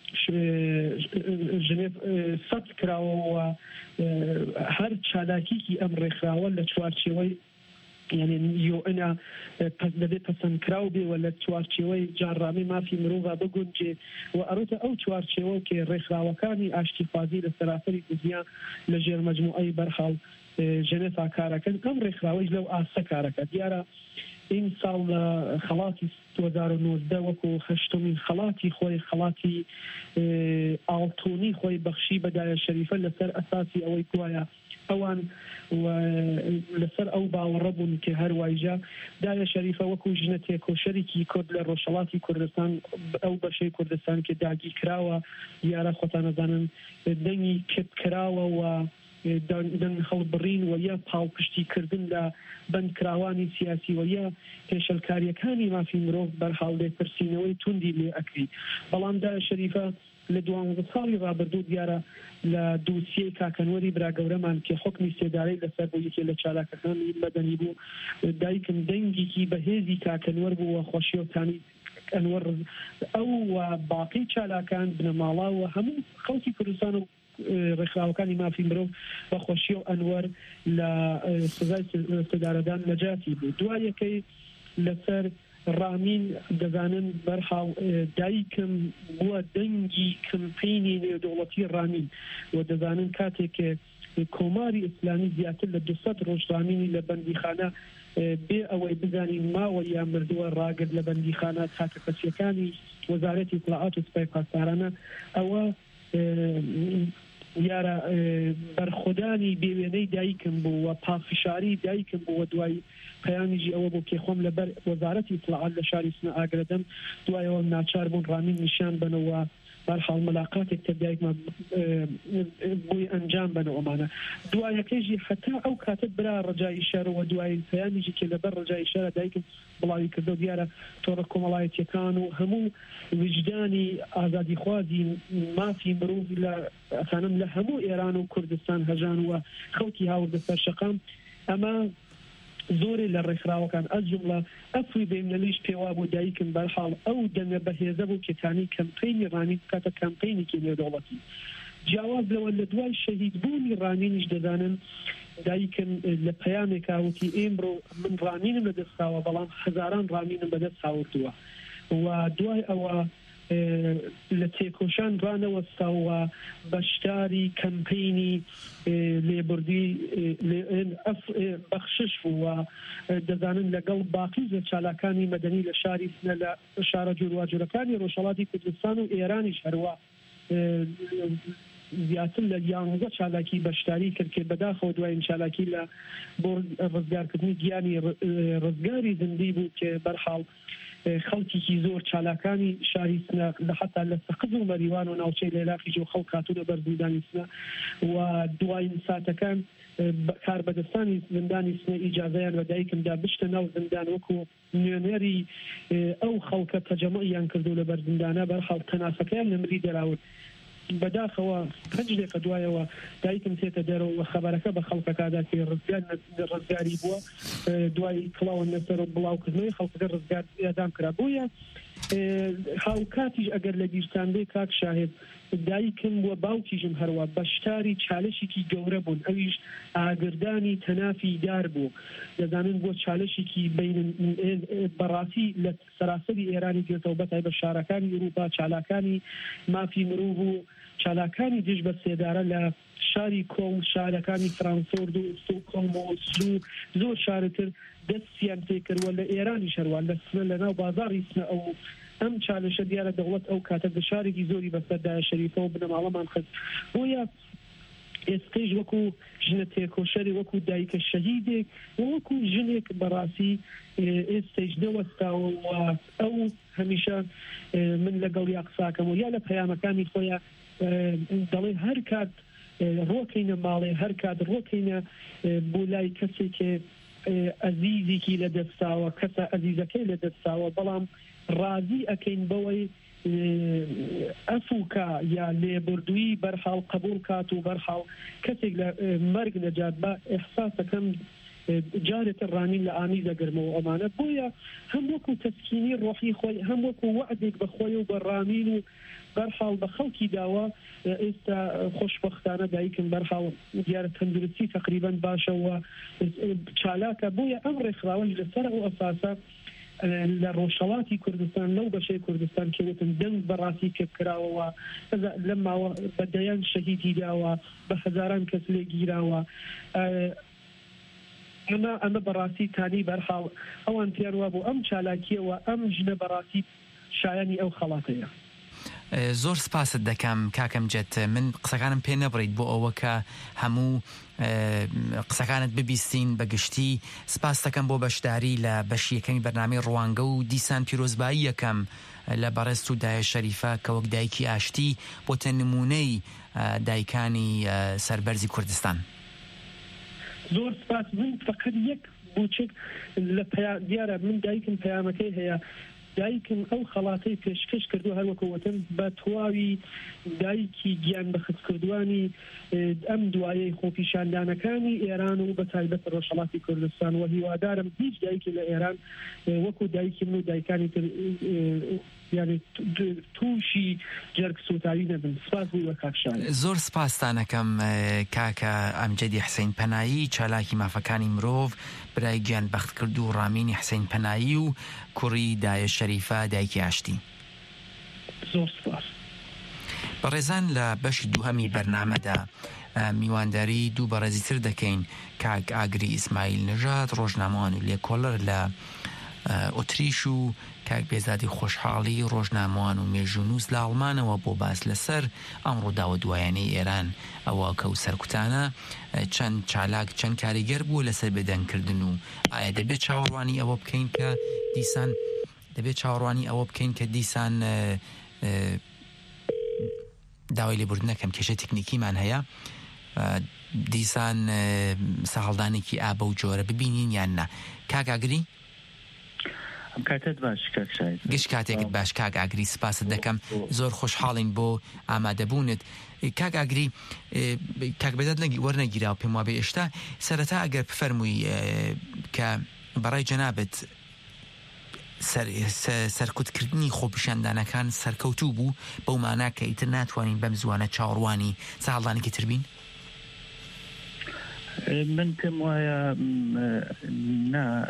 ژنێف سەبت کراوەوە هەر چالاکیکی ئەم ڕێکخراوە لە چوارچێوەی یعنی یۆئنا لەبێ پەسەندکراو بێوە لە چوارچێوەی جارڕامی مافی مرۆڤ بگونجێ و ئەڕۆتە ئەو چوارچێوە کە ڕێکخراوەکانی ئاشتیخوازی لە سەراسەری دنیا لە ژێر مەجموعەی بەرخاڵ ژنێفا کارەکەن ئەم ڕێکخراوەی لەو ئاسە کارەکە دیارە این ساڵ لە خەڵاتی دوو هەزار و نۆزدە وەکو هەشتمین خەڵاتی خۆی خەڵاتی ئاڵتۆنی خۆی بەخشی بە دایە شەریفە لەسەر ئەساسی ئەوەی گوایە ئەوان لەسەر ئەو باوەڕە بوون کە هەروایجا دایە شەریفە وەکو ژنە تێکۆشەرێکی کورد لە ڕۆژهەڵاتی کوردستان ئەو بەشەی کوردستان کە داگی کراوە دیارە خۆتان نەزانن دەنگی کپ کراوە و دەنگ هەڵبڕین و یا پاڵپشتیکردن لە بەندکراوانی سیاسی و یا پێشەلکاریەکانی مافی مرۆڤ بەرحاڵ لێپرسینەوەی توندی لێ ئەکری. بەڵام دایە شەریفە لە دوانزە ساڵی ڕابردوو دیارە لە دووسیەی کاکەنوەری براگەورەمان کە حکمی سێدارەی لەسەر بۆ یەکێ لە چالاکەکانی مەدەنی بوو دایکم دەنگێکی بەهێزی کاکەنوەر بوو و خۆشیەوتانی ئەنوەر ئەو و باقی چالاکان بنەماڵا و هەموو خەڵکی کوردستان و ڕێکخراوەکانی مافی مرۆڤ بە خۆشی و ئەنوەر لە سزای سێدارەدان نەجاتی بوو. دوایەکەی لەسەر ڕامین دەزانن بەرحاڵ دایکم بووە دەنگی کەمپینی نێودەوڵەتی ڕامین و دەزانن کاتێک کۆماری ئیسلامی زیاتر لە دووسەد ڕۆژ ڕامینی لە بەندیخانە بێ ئەوەی بزانین ماوە یا مردووە ڕاگرت لە بەندیخانە چاکەکەسیەکانی وەزارەتی اطلاعات و سوپای پاسدارانە ئەوە یارە بەرخۆدانی بێوێنەی دایکم بوو و پافشاری دایکم بوو و دوای پەیامیژی ئەوە بۆ کێخۆم لەبەر وەزارەتی اطلاعات لە شاری سنە ئاگرەدەم دوایەوە ناچار بوون ڕامین نیشان بنەوە بەرحاڵ ملاقاتێک کە دایکمە بۆی ئەنجام بنەوەمانە. دوایەکەیژی حتا ئەو کاتت برا ڕجای شەرەوە دوای پەیامیژی کە لەبەر ڕجای شەرە دایکم بڵاوی کردو دیارە تۆڕە کۆمەڵایەتیەکان و هەموو وجدانی ئازادیخوازی مافی مرۆڤ لە ئەسانم لە هەموو ئێران و کوردستان هەژان وە خەڵکی هاوردە سەرشەقام ئەمە زۆرێ لە ڕێکخراوەکان ئەس جومڵە ئەفری بێمنەلیش پێوا بۆ دایکم بەرحاڵ ئەو دەنگە بەهێزە بوو کێتانی کەمپینی ڕامین بکاتە کەمپینێکی نێودەوڵەتی. جیاواز لەوە لە دوای شەهید بوونی ڕامینیش دەزانن دایکم لە پەیامێکاوتی ئێمڕۆ من ڕامینم بەدەستاوە بەڵام هەزاران ڕامینم بەدەست هاوردووە و دوای ئەوە لە تێکۆشان ڕانەوەستاوە بەشداری کەمپینی لێبوردی بەخشش بووە دەزانن لەگەڵ باقی زە چالاکانی مەدەنی لە شاری سنە لە شارە جوورواجورەکانی ڕۆژهەڵاتی کوردستان و ئێرانیش هەروە زیاتر لە یانزە چالاکی بەشداری کرد کە بەداخەوە دوایین چالاکی لە بۆ ڕزگارکردنی گیانی ڕزگاری زندی بوو کە بەرحاڵ خەڵکیی زۆر چالاکانی شاری سنە لە حتا لە سەقز و مەریوان و ناوچەی لێلاقی جۆ خەڵک هاتوونە بەر زیندانی سنە و دوایین ساتەکان کار بەدەستانی زندانی سنە ئیجازەیان بە دایکمدا بشتە ناو زندان وەکو نوێنەری ئەو خەڵکە تەجەمەعیان کردو لە بەر زیندانە بەرحاڵ تەناسەکەیان لە مری دەراون بەداخەوە پنج دقیقە دوایەوە دایکم تێتە دەرەوە خەبەرەکە بە خەڵکەکەدا کە ڕزگاری بووە دوای کڵاوە نەسەر و بڵاوکردنەوەی خەڵکەکە ڕزگار ئێدام کرا بووە هاوکاتیش ئەگەر لە بیرساندەی کاک شاهێد دایکم وە باوکیژم هەروە بەشداری چالشێکی گەورە بوون ئەویش ئاگردانی تەنافی دار بوو دەزانن بۆ چالشێکی بین بەڕاستی لە سەراسەری ئێرانی گرێتەوە بەتای بە شارەکانی ئوروپا چالاکانی مافی مرۆڤ و چالاکانی دژ بە سێدارە لە شاری کۆڵ شارەکانی فرانکفورت و ستۆکهۆلم و ئۆسلۆ زۆر شارەتر دەستیان پێکردووە لە ئێرانی شەروان لە سنە لە ناو بازاڕی سنە ئەو ئەم چالشە دیارە دەوڵەت ئەو کاتە گشارێکی زۆری بەسەردایە شەریفەوە بنەماڵەمان خست بۆیە ئێستەش وەکو ژنە تێکۆشەری وەکو دایکە شەهیدێک وەکو ژنێک بەڕاستی ئێستەش نەوەستاوە و ئەو هەمیشە من لەگەڵ یا قساکەم و یا لە پەیامەکانی خۆیان دەڵێ هەر کات ڕۆکەینە ماڵێ هەر کات ڕۆکەینە بۆ لای کەسێکێ ئەزیزێکی لە دەستاوە کەسە ئەزیزەکەی لە دەستاوە بەڵام ڕازی ئەکەین بەوەی ئەفوکە یا لێبوردووی بەرحاڵ قبول کات و بەرحاڵ کەسێک لە مەرگ نەجات بە ئێحساسەکەم جارێتە ڕامین لە ئامی دەگرمەوە ئەمانە بۆیە هەم وەکو تەسکینی ڕۆحی خۆی هەم وەکو وعدێک بەخۆی و بە ڕامین و بەرحاڵ بە خەڵکی داوە ئێستا خۆشبەختانە دایکم بەرحاڵ دیارە تەندروستی تقریبا باشەوە چالاکە بۆیە ئەم ڕێکخراوەی لەسەر ئەو ئەساسە لە ڕۆژهەڵاتی کوردستان لەو بەشەی کوردستان کەوتن دەنگ بەڕاستی پێبکراوەوە لەم ماوە بەدەیان شەهیدی داوە بە هەزاران کەس لێ گیراوە ئەمە ئەمە بەڕاستی تانی بەرحاڵ ئەوان پێڕوا بوو ئەم چالاکیەوە ئەم ژنە بەڕاستی شایانی ئەو خەڵاتەیە. زۆر سپاست دەکەم کاکەم جێت من قسەکانم پێ نەبڕیت بۆ ئەوە کە هەموو قسەکانت ببیستین بەگشتی سپاس دەکەم بۆ بەشداری لە بەشیەکەمی بەرنامەی ڕوانگە و دیسان پیرۆزبایی یەکەم لە بەڕێست و دایە شەریفە کە وەک دایکی ئاشتی بۆتە نمونەی دایکانی سەربەرزی کوردستان. زۆر سپاس من فقط یەک بوچک لە دیارە من دایکم پەیامەکەی هەیە دایکم ئەو خەڵاتەی پێشکەش کردو هەروەکەوتن بە تەواوی دایکی گیان بەخستکردوانی ئەم دوایەی خۆپیشاندانەکانی ئێران و بە تایبەت ڕۆژهەڵاتی کوردستان و هیوادارم هیچ دایکی لە ئێران وەکو دایکی من و دایکانی تر یعنی تووشی جەرگ سوتاوی نەبن. سپاس بووی بە کاکشان. زۆر سپاسدانەکەم کاکە ئەمجەدی حسین پەنایی چالاکی مافەکانی مرۆڤ برای گیان بەخت کرد و ڕامینی حسین پەنایی و کوڕی دایە شەریفە دایکی ئاشتی. زۆر سپاس. بەڕێزان لە بەشی دووهەمی بەرنامەدا میوانداری دوو بەڕێزی تر دەکەین کاک ئاگری ئیسماعیل نژاد ڕۆژنامەوان و لێکۆڵەر لە ئۆتریش و کاک بێزادی خۆشحاڵی ڕۆژنامەوان و مێژونووس لە ئەڵمانەوە بۆ باس لەسەر ئەم ڕووداوە دوایانەی ئێران ئەوە کە و سەرکوتانە چەند چالاک چەند کاریگەر بوو لەسەر بێدەنگکردن و ئایا دەبێت چاوەڕوانی ئەوە بکەین کە دیسان دەبێت چاوەڕوانی ئەوە بکەین کە دیسان داوای لێبوردنەکەم کێشە تکنیکیمان هەیە دیسان سەهەڵدانێکی ئابە و جۆرە ببینین یان نا. کاک ئاگری ئەم کاتت باش کاکشای گشت کاتێکت باش کاک ئاگری سپاست دەکەم زۆر خۆشحاڵین بۆ ئامادەبوونت. کاک ئاگری کاک بێداد وەرنەگیرا و پێم وابێ ئێشتا سەرەتا ئەگەر بفەرمووی کە بەڕای جەنابەت سەرکوتکردنی خۆپیشاندانەکان سەرکەوتوو بوو بەو مانە کە ئیتر ناتوانین بەم زوانە چاوەڕوانی ساڵدانێکی تر بین. من پێم وایە نا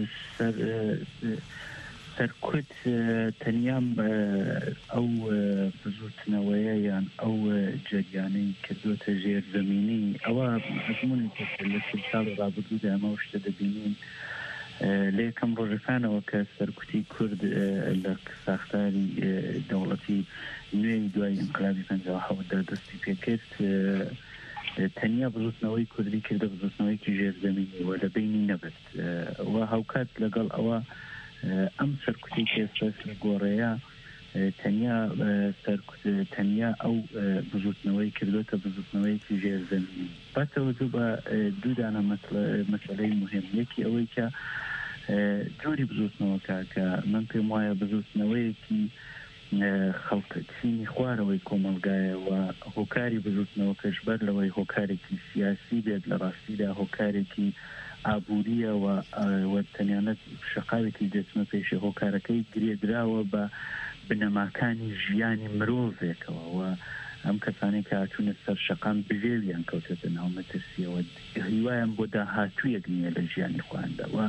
سەرکوت تەنیام ئەو بزوتنەوەیە یان ئەو جەریانەی کردوتە ژێر زەمینی ئەوە ئەزمونی لە ساڵی ڕابردوودا ئەمە شتە دەبینین لە یەکەم ڕۆژەکانەوە کە سەرکوتی کورد لە ساختاری دەوڵەتی نوێی دوای ئینقلابی پەنجاو حەوتدا دەستی پێکرد تەنیا بزوتنەوەی کوردی کردە بزوتنەوەیکی ژێرزەمینی وە لە بینی نەبست و هاوکات لەگەڵ ئەوە ئەم سەرکوتی کێسەس لە گۆڕەیە تەنیا تەنیا ئەو بزوتنەوەی کردوتە بزوتنەوەیکی ژێرزەمینی بەتەوەجو بە دوودانە مەسەلەی مهم یەکی ئەوەی کە جۆری بزوتنەوەکە کە من پێم وایە بزوتنەوەیەکی خەڵکچینی خوارەوەی کۆمەلگایەوە هۆکاری بزوتنەوەکەش بەر لەوەی هۆکارێکی سیاسی بێت لە ڕاستیدا هۆکارێکی ئابوووریەوە تەنیانەت شقاوێکی دەچمە پێشە هۆکارەکەی گرێدراوە بە بنەماکانی ژیانی مرۆڤێکەوە و ئەم کەسانی کە هاتوونە سەر شەقام بژێویان کەوتێتە ناو مەترسیەوە هیوایان بۆ داهاتوویەک نییە لە ژیانی خۆیاندا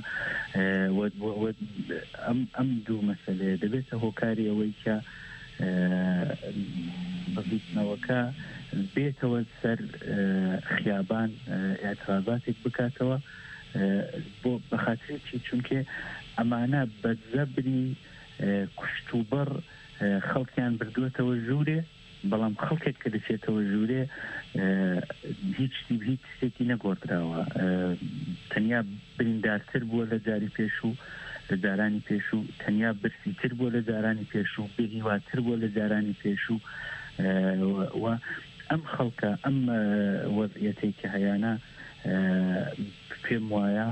ئەم دوو مەسەلەیە دەبێتە هۆکاری ئەوەی کە بزوتنەوەکە بێتەوە سەر خیابان ئاعتراضاتێک بکاتەوە بۆ بەخاترێکی چونکە ئەمانە بە زەبری کوشتوبڕ خەڵکیان بردووەتەوە ژوورێ بەڵام خەڵکێک کە دەچێتەوە ژوورێ هیچ هیچ شتێکی نەگۆڕدراوە تەنیا بریندارتر بووە لە جاری پێش و لە جارانی پێش و تەنیا برسیتر بووە لە جارانی پێش و بێهیواتر بووە لە جارانی پێش و و ئەم خەڵکە ئەم وەضعیەتەی کە هەیانە پێم وایە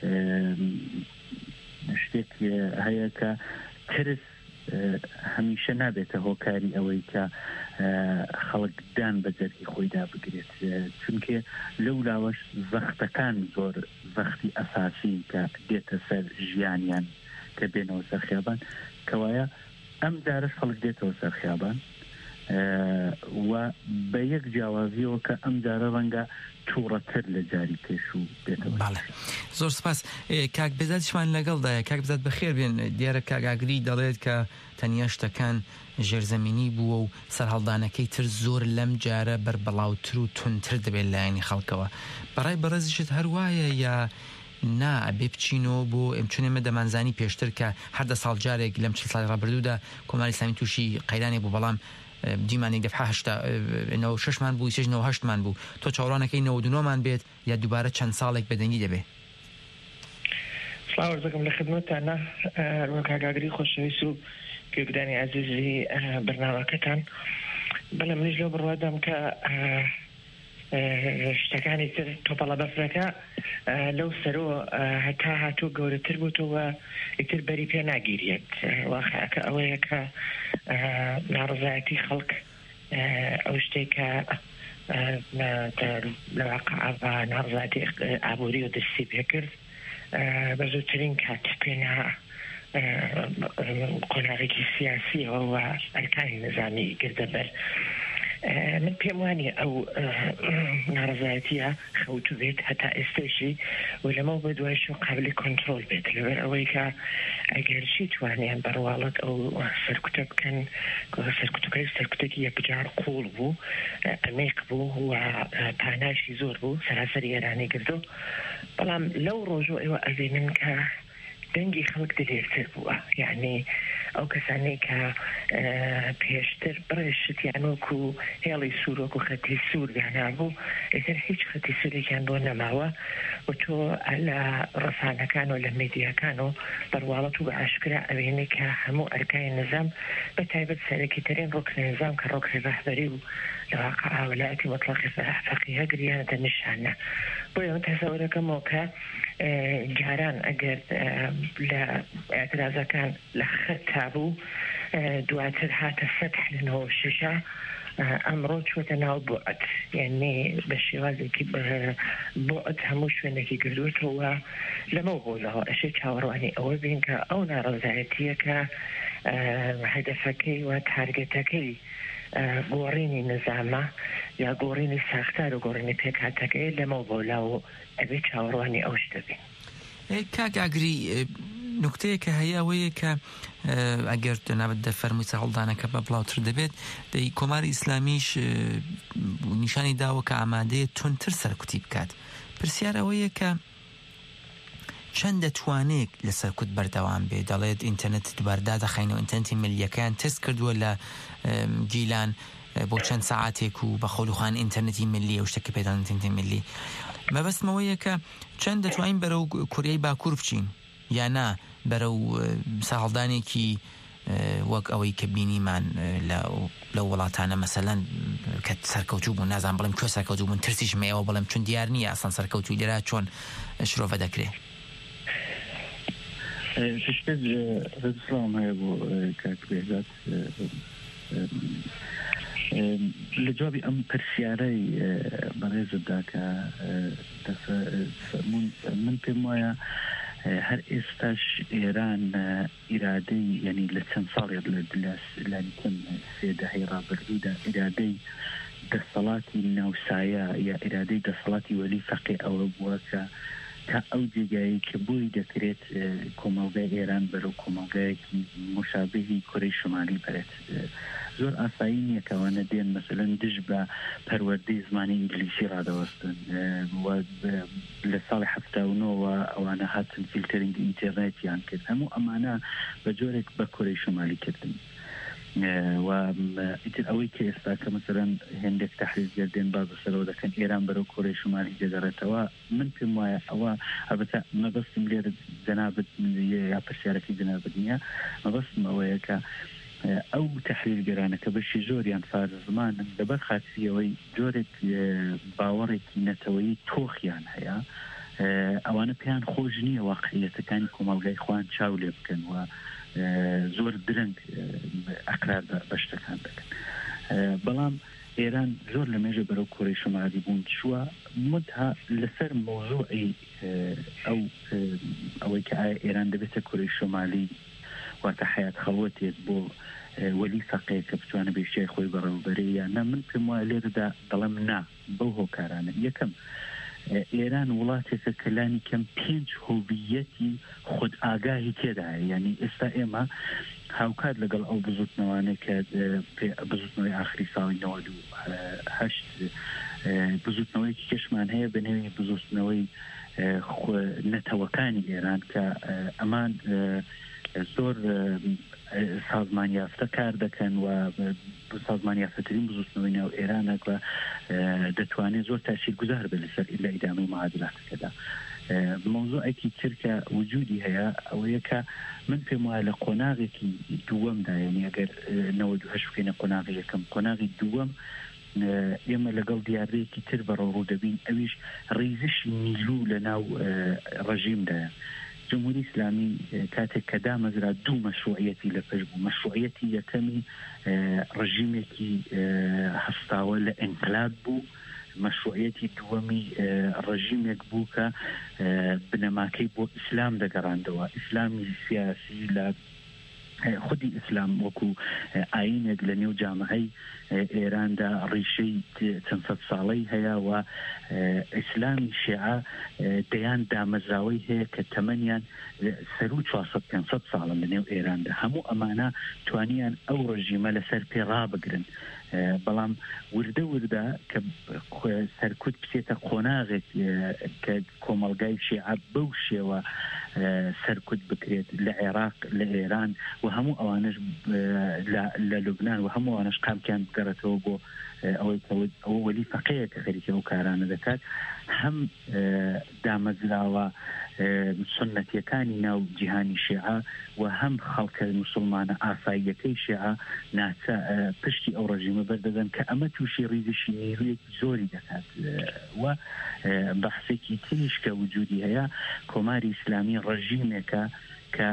شتێک هەیە کە ترس هەمیشە نابێتە هۆکاری ئەوەی کە خەڵکدان بە جەرگی خۆیدا بگرێت چونکە لەو لاوەش زەختەکان زۆر زەختی ئەساسی کە دێتە سەر ژیانیان کە بێنەوە سەر خیابان کەوایە ئەم جارش خەڵک دێتەوە سەر خیابان و بە یەک جیاوازیەوە کە ئەم جارە ڕەنگە تووڕەتر لە جاری پێش و بێتەوە. زۆر سپاس. کاک بێزادشمان لەگەڵدایە. کاک بێزاد بەخێر بێن. دیارە کاگاگری دەڵێت کە تەنیا شتەکان ژێرزەمینی بووە و سەرهەڵدانەکەی تر زۆر لەم جارە بەربەڵاوتر و تونتر دەبێت لایەنی خەڵکەوە. بەڕای بەڕێزیشت هەروایە یا نا ئەبێ بچینەوە بۆ ئەم چونێمە دەمانزانی پێشتر کە هەردە ساڵ جارێک لەم چل ساڵی ڕابردوودا کۆماری ئیسلامی تووشی قەیرانی بوو بەڵام دیمانی دەفعە هەشتا نەوە شەشمان بوو سێژ نەوە هەشتمان بوو تۆ چاوەڕوانەکەی نەوە دونۆمان بێت یا دووبارە چەند ساڵێک بەدەنگی دەبێت. سڵاو دەکەم لە خدمەتتانە کاگاگری خۆشەویست و گوێگرانی عەزیزی بەرنامەکەتان. بەڵێ منیش لەو بڕوادام کە شتەکانی تر تۆپەڵە بەفرەکە لەو سەرۆ هەتا هاتوو گەورەتر بووتەوە ئیتر بەری پێ ناگیرێت. واقعەکە ئەوەیە کە ناڕزایەتی خەڵک ئەو شتێکە لە واقع ناڕزایەتی ئابووری و دەستی پێ کرد بە زووترین کات پێنا قۆناغێکی سیاسیەوە و ئەرکانی نظامی گردەبەر. من پێم وانێ ئەو ناڕزایەتیە خەوتو بێت هەتا ئێستاشی و لەمەوە بە دوایش و قابلی کۆنترۆل بێت لەبەر ئەوەی کە ئەگەرچی توانیان بەڕواڵەت ئەو سەرکوتە بکەن سەرکوتەکەی سەرکوتێکی یەکجار قوڵ بوو ئەمێک بوو و پاناشی زۆر بوو سەراسەری ئێرانی گردو بەڵام لەو ڕۆژوو ئێوە ئەزێنن کە دەنگی خەڵک دلێرتر بووە. یعنی ئەو کەسانەی کە پێشتر بڕێشتیان وەکو هێڵی سوورۆک و خەتی سوور دانابوو ئێتر هیچ خەتی سوورێکیان بۆ نەماوە و تۆ لە ڕسانەکان و لە میدیاکان و بەڕواڵەت و بە ئاشکرا ئەوێنێ کە هەموو ئەرکای نظام بە تایبەت سەرەکی ترین ڕۆکنی نظام کە ڕۆکری ڕەهبەری و لە واقع وەلایەتی مەطلقی فەقیهە گریانەتە نیشانە. بۆیە من تەسەوورەکەمەوە کە جاران ئەگەر لە ئاعترازەکان لە خەت تابوو دواتر هاتە سەتح لەنەوە شەشە ئەمڕۆ چوەتە ناو بۆعەت یعنی بە شێوازێکی بۆعەت هەموو شوێنێکی گردووەتەوە لەمەوە بۆلەوە ئەشێ چاوەڕوانی ئەوە بین کە ئەو ناڕزایەتیە کە هەدەفەکەی و تارگێتەکەی گۆڕینی نظامە یا گۆڕینی ساختار و گۆڕینی پێکهاتەکەی لەمە بۆ لاو ئەبێ چاوەڕوانی ئەوش دەبین. کاگاگری نکتەیە کە هەیەوەیە کە ئەگەر نابێت دەفەرمووی هەڵدانەکە بە بڵاوتر دەبێت دەی کۆماری ئیسلامیش نیشانی داوە کە ئامادەیە تونتر سەرکوتی بکات. پرسیارەوەیە کە چەند دەتوانێت لەسەر کوت بەردەوام بێ دەڵێت ئینتەرنێت دوباردا دەخینەوە ئینتەرنێتی ملیەکەیان تست کردووە لە گیلان بۆ چەند ساعاتێک و بە خۆلوخان ئینتەرنێتی ملی و شتێکە پێدان ئینتەرنێتی ملی مەبەستمەوەیە کە چەند دەتوانین بەرەو کوریای باکوور بچین یانا بەرەو ساهەڵدانێکی وەک ئەوەی کە بینیمان لە وڵاتانە مەسەلەن کە سەرکەوتوو بوون نازان بڵێم کوێ سەرکەوتوو بوون ترسیش مەیەوە بڵێم چون دیار نییە ئاسان سەرکەوتووی لێرە چۆن شرۆڤە دەکرێت. شتێک ڕێزسڵام هەیە بۆ کاک بێزات لە جوابی ئەم پرسیارەی بەڕێزتدا کە من پێم وایە هەر ئێستاش ئێران ئیرادەی یعنی لە چەند ساڵێک لە لانیکەم سێدەهەی ڕابردوودا ئیرادەی دەسەڵاتی ناوسایە یا ئیرادەی دەسەڵاتی وەلی فەقێ ئەوە بووە کە تا ئەو جێگایی کە بۆی دەکرێت کۆمەڵگای ئێران بەرەو کۆمەڵگایەکی مشابهی کۆرەی شمالی بێت. زۆر ئاسایی نییە کەوانە دێن مەسەلەن دژ بە پەروەردەی زمانی ئینگلیسی ڕادەوەستن لە ساڵی هەفتا و نۆوە ئەوانە هاتن فیلتەرینگ ئینتەرنێتیان کرد هەموو ئەمانە بە جۆرێک بە کۆرەی شمالی کردن و ئیتر ئەوەی کە ئێستا کە مەسەلەن هێندێک تەحلیلگەر دێن باز بەسەرەوە دەکەن ئێران بەرەو کۆرەی شمالی دەگەڕێتەوە من پێم وایە ئەوە ئەلبەتە مەبەستم لێرە جەنابەت یا پرسیارەکەی جەنابەت نییە مەبەستم ئەوەیە کە ئەو تەحلیلگەرانە کە بەشی زۆریان فارس زمانن لەبەر خاتریەوەی جۆرێک باوەڕێکی نەتەوەیی تۆخیان هەیە ئەوانە پێیان خۆش نییە واقعیەتەکانی کۆمەڵگای خوان چاو لێ بکەن و زۆر درنگ ئەقرار بە شتەکان دەکەن. بەڵام ئێران زۆر لە مێژە بەرەو کۆرەی شمالی بوون چووە مدها لەسەر مۆزوعی ئەو ئەوەی کە ئایا ئێران دەبێتە کۆرەی شمالی واتە حیات خەڵوەتێت بۆ وەلی فەقێ کە بتوانە بێشتای خۆی بەڕێوەبەرێ یان نە من پێم وایە لێرەدا دەڵێم نا بەو هۆکارانە. یەکەم ئێران وڵاتێکە کە لانی کەم پێنج هۆویەتی خود ئاگاهی تێدایە یعنی ئێستا ئێمە هاوکات لەگەڵ ئەو بزوتنەوانێک کە بزوتنەوەی ئاخری ساڵی نەوەد و هەشت بزوتنەوەیکی کەشمان هەیە بە نێوی بزوتنەوەی نەتەوەکانی ئێران کە ئەمان زۆر سازمان یافتە کار دەکەن و سازمان یافتەترین بزوتنەوەی ناو ئێرانە و دەتوانێت زۆر تاثیرگوزار بێت لەسەر لە ئیدامەی معادلاتەکەدا. مۆزوعێکی ترکە وجودی هەیە ئەوەیە کە من پێم وایە لە قۆناغێکی دووەمدا یعنی ئەگەر نەوەد و هەشت بکەینە قۆناغی یەکەم قۆناغی دووەم ئێمە لەگەڵ دیارەیەکی تر بەڕۆڕوو دەبین ئەویش ڕیزشی میلوو لە ناو ڕژیمدایە. جمهوری اسلامی کاتێک کە دامەزرا دوو مەشروعیەتی لە پێش بوو مەشروعیەتی یەکەمی ڕژیمێکی هەستاوە لە ئینقلاب بوو مەشروعیەتی دووەمی ڕژیمێک بوو کە بنەماکەی بۆ ئیسلام دەگەڕاندەوە ئیسلامی سیاسی لە خودی ئیسلام وەکو ئاینێک لە نێو جامعەی ئێراندا ڕیشەی چەند سەد ساڵەی هەیە و ئیسلامی شیعە دەیان دامەزراوەی هەیە کە تەمەنیان سەر و چوارسەد پێنجسەد ساڵن لە نێو ئێراندا هەموو ئەمانە توانیان ئەو ڕژیمە لەسەر پێ ڕابگرن بەڵام وردە وردە کە سەرکوت بچێتە قۆناغێک کە کۆمەڵگای شیعە بەو شێوە سەرکوت بکرێت لە عێراق لە ئێران و هەموو ئەوانش لە لوبنان و هەموو ئەوانش قامکیان بگەڕێتەوە بۆ ئەوەی ئەوە وەلی فەقەیە کە خەریکە ئەو کارانە دەکات هەم دامەزراوە سنەتیەکانی ناو جیهانی شیعە و هەم خەڵکە موسڵمانە ئاساییەکەی شیعە ناچە پشتی ئەو ڕژیمە بەردەدەن کە ئەمە تووشی ڕیزشی نیرویەکی زۆری دەکات و بەحسێکی تریش کە وجودی هەیە کۆماری ئیسلامی ڕژیمێکە کە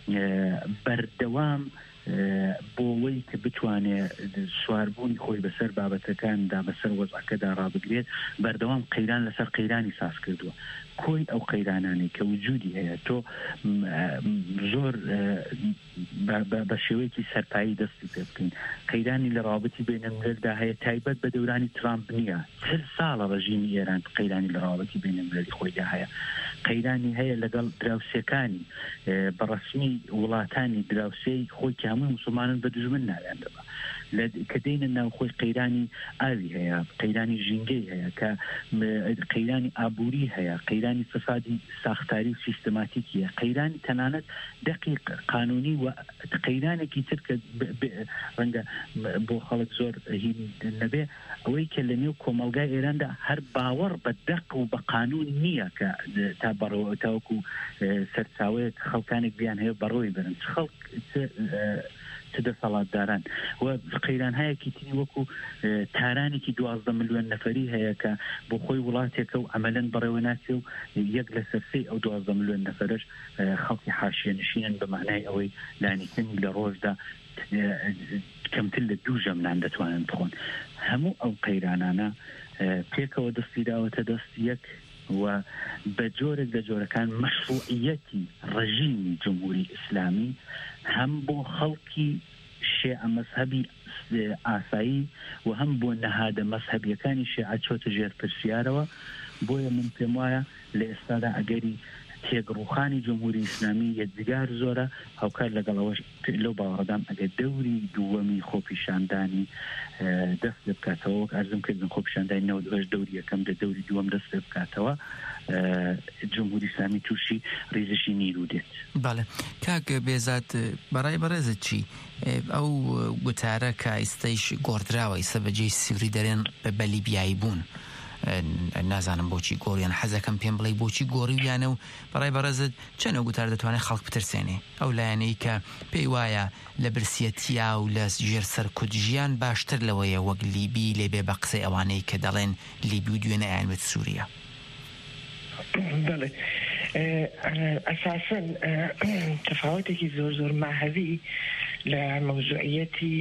بەردەوام بۆەوەی کە بتوانێت سواربوونی خۆی بەسەر بابەتەکاندا بەسەر وەزعەکەدا ڕابگرێت بەردەوام قەیران لەسەر قەیرانی ساز کردووە کۆی ئەو قەیرانانی کە وجودی هەیە تۆ زۆر بە شێوەیەکی سەرپایی دەستی پێ بکەین. قەیرانی لە ڕابەتی بینەملەلدا هەیە تایبەت بە دەورانی ترامپ نییە. چل ساڵە ڕژیمی ئێران قەیرانی لە ڕابەتی بینەملەلی خۆیدا هەیە. قەیرانی هەیە لەگەڵ دراوسەکانی بەڕسمی وڵاتانی دراوسەی خۆی کە هەمووی موسڵمانن بە دژمن ناویان دەبا کە دێنە ناوخۆی قەیرانی ئاوی هەیە، قەیرانی ژینگەی هەیە، کە قەیرانی ئابووری هەیە، قەیرانی فسادی ساختاری و سیستماتیکیە، قەیرانی تەنانەت دقیق قانونی و قەیرانێکی تر کە ڕەنگە بۆ خەڵک زۆر هین نەبێ ئەوەی کە لە نێو کۆمەلگای ئێراندا هەر باوەڕ بە دەق و بە قانون نییە کە تا بەڕەوە تاوەکو سەرچاوەیەک خەڵکانێک بیان هەیە بەڕۆی برن خەڵک چ دەسەڵاتداران و قەیران هەیەکی تری وەکو تارانێکی دوازدە ملیۆن نەفەری هەیە کە بۆ خۆی وڵاتێکە و ئەمەلەن بەڕێوە ناچێ و یەک لە سەرسەی ئەو دوازدە ملیۆن نەفەرش خەڵکی حاشیەنشینن بە معنای ئەوەی لانیتنی لە ڕۆژدا کەمتر لە دوو ژەمنان دەتوانن بخۆن. هەموو ئەو قەیرانانە پێکەوە دەستی داوەتە دەست یەک و بە جۆرێک لە جۆرەکان مەشروعیەتی ڕژیمی جمهوری ئیسلامی هەم بۆ خەڵکی شیعە مەذهبی ئاسایی و هەم بۆ نەهادە مەذهبیەکانی شیعە چۆتە ژێر پرسیارەوە. بۆیە من پێم وایە لە ئێستادا ئەگەری تێگڕوخانی جمهوری ئیسلامی یەکجار زۆرە هاوکار لەگەڵەوە لەو باوەڕدام ئەگەر دەوری دووەمی خۆپیشاندانی دەست لە بکاتەوە وەک ئەرزم کردن خۆپیشاندانی نەوە دوێژ دەوری یەکەم لە دەوری دووەم دەست لە بکاتەوە جمهوری ئیسلامی تووشی ڕیزشی نیرو دێت. بەڵێ کاک بێزات بەڕای بەڕێزت چی ئەو گوتارە کە ئیستەیش گۆڕدراوە ئیسە بەجێی سووری دەرێن بە لیبیایی بوون نازانم بۆچی گۆڕیان حەزەکەم پێم بڵێ بۆچی گۆڕیویانە و بەڕای بەڕێزت چەنە گوتار دەتوانێت خەڵک بترسێنێ ئەو لایەنەی کە پێی وایە لە برسیەتیا و لە ژێر سەرکوتژیان باشتر لەوەیە وەک لیبی لێبێ بە قسەی ئەوانەی کە دەڵێن لیبی و دوێنە ئایانوێت سووریا. بەڵێ ئەساسەن تەفاوتێکی زۆر زۆر ماهەوی لە مەوزوعیەتی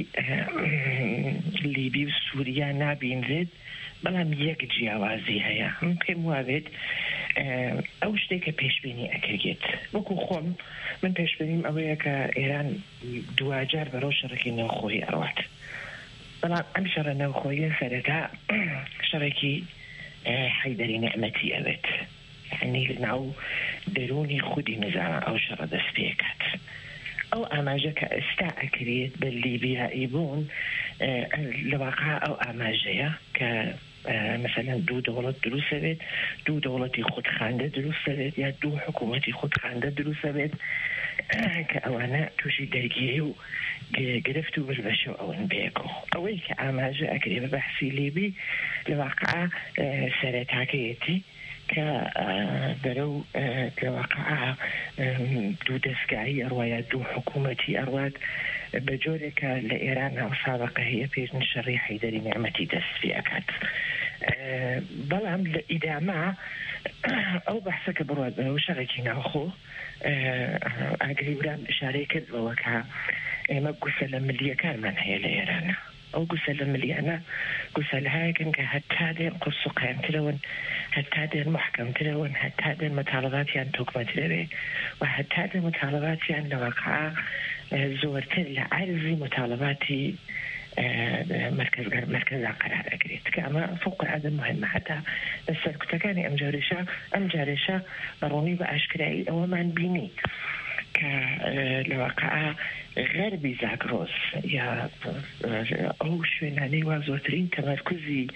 لیبی و سووریا نابینرێت، بەڵام یەک جیاوازی هەیە. من پێم وابێت ئەو شتێکە پێشبینی ئەکرێت. وەکو خۆم من پێشبینیم ئەوەیە کە ئێران دوجار بەرەو شەڕێکی نەوخۆیی ئەڕوات، بەڵام ئەم شەڕە نەوخۆیە سەرەتا شەڕێکی حەیدەری نێعمەتی ئەوێت، یعنی ناو دەرونی خودی نزانە ئەو شەڕە دەست پێکات. ئەو ئاماژە کە ئێستا ئەکرێت بە لیبیایی بوون لەواقع ئەو ئاماژەیە کە مثلا دوو دەوڵەت دروستە بێت، دوو دەوڵەتی خودخاندە دروستە بێت یا دوو حکوومەتی خودخاندە دروستە بێت کە ئەوانە تووشی دەرگیری و گرفت و بەشبەشە ئەوەن بێکۆ. ئەوەی کە ئاماژە ئەکرێت بە بەحسی لیبی لەواقع سەرەتاکەیەتی کە بەرەو لەواقع دوو دەستگایی ئەڕوایە دوو حکوومەتی ئەڕوات بە جۆرێکە لە ئێران هاوسابقە هەیە پێشن شەڕی حەیدەری نێعمەتی دەست پێ ئەکات. بەڵام لە ئیدامە ئەو بەحسەکە بڕات بەرەو شەڕێکی ناوخۆ ئاگری ورام ئشارەی کردەوە کە ئێمە گوسە لە ملیەکانمان هەیە لە ئێرانە. ئەو گوسە لە ملیانە گوسە لەهایەکن کە هەتا دێن قرس و قایمترەوەن، هەتا دێن محکەمترەوەن، هەتا دێن مەتاڵباتیان تۆکمەترەوێ و هەتا دێن مەتاڵباتیان لەواقع زۆرتر لە عەرزی مەتاڵباتی مرکزگەر مرکزا قرار ئەگرێت کە ئەمە فوق العادە مهمە. هەتا لە سەرکوتەکانی ئەم جارێشە ئەم جارێشە بەڕۆنی بە ئاشکرایی ئەوەمان بینی کە لەواقع غەربی زاگرۆس یا ئەو شوێنانەی وا زۆرترین تەمەرکوزی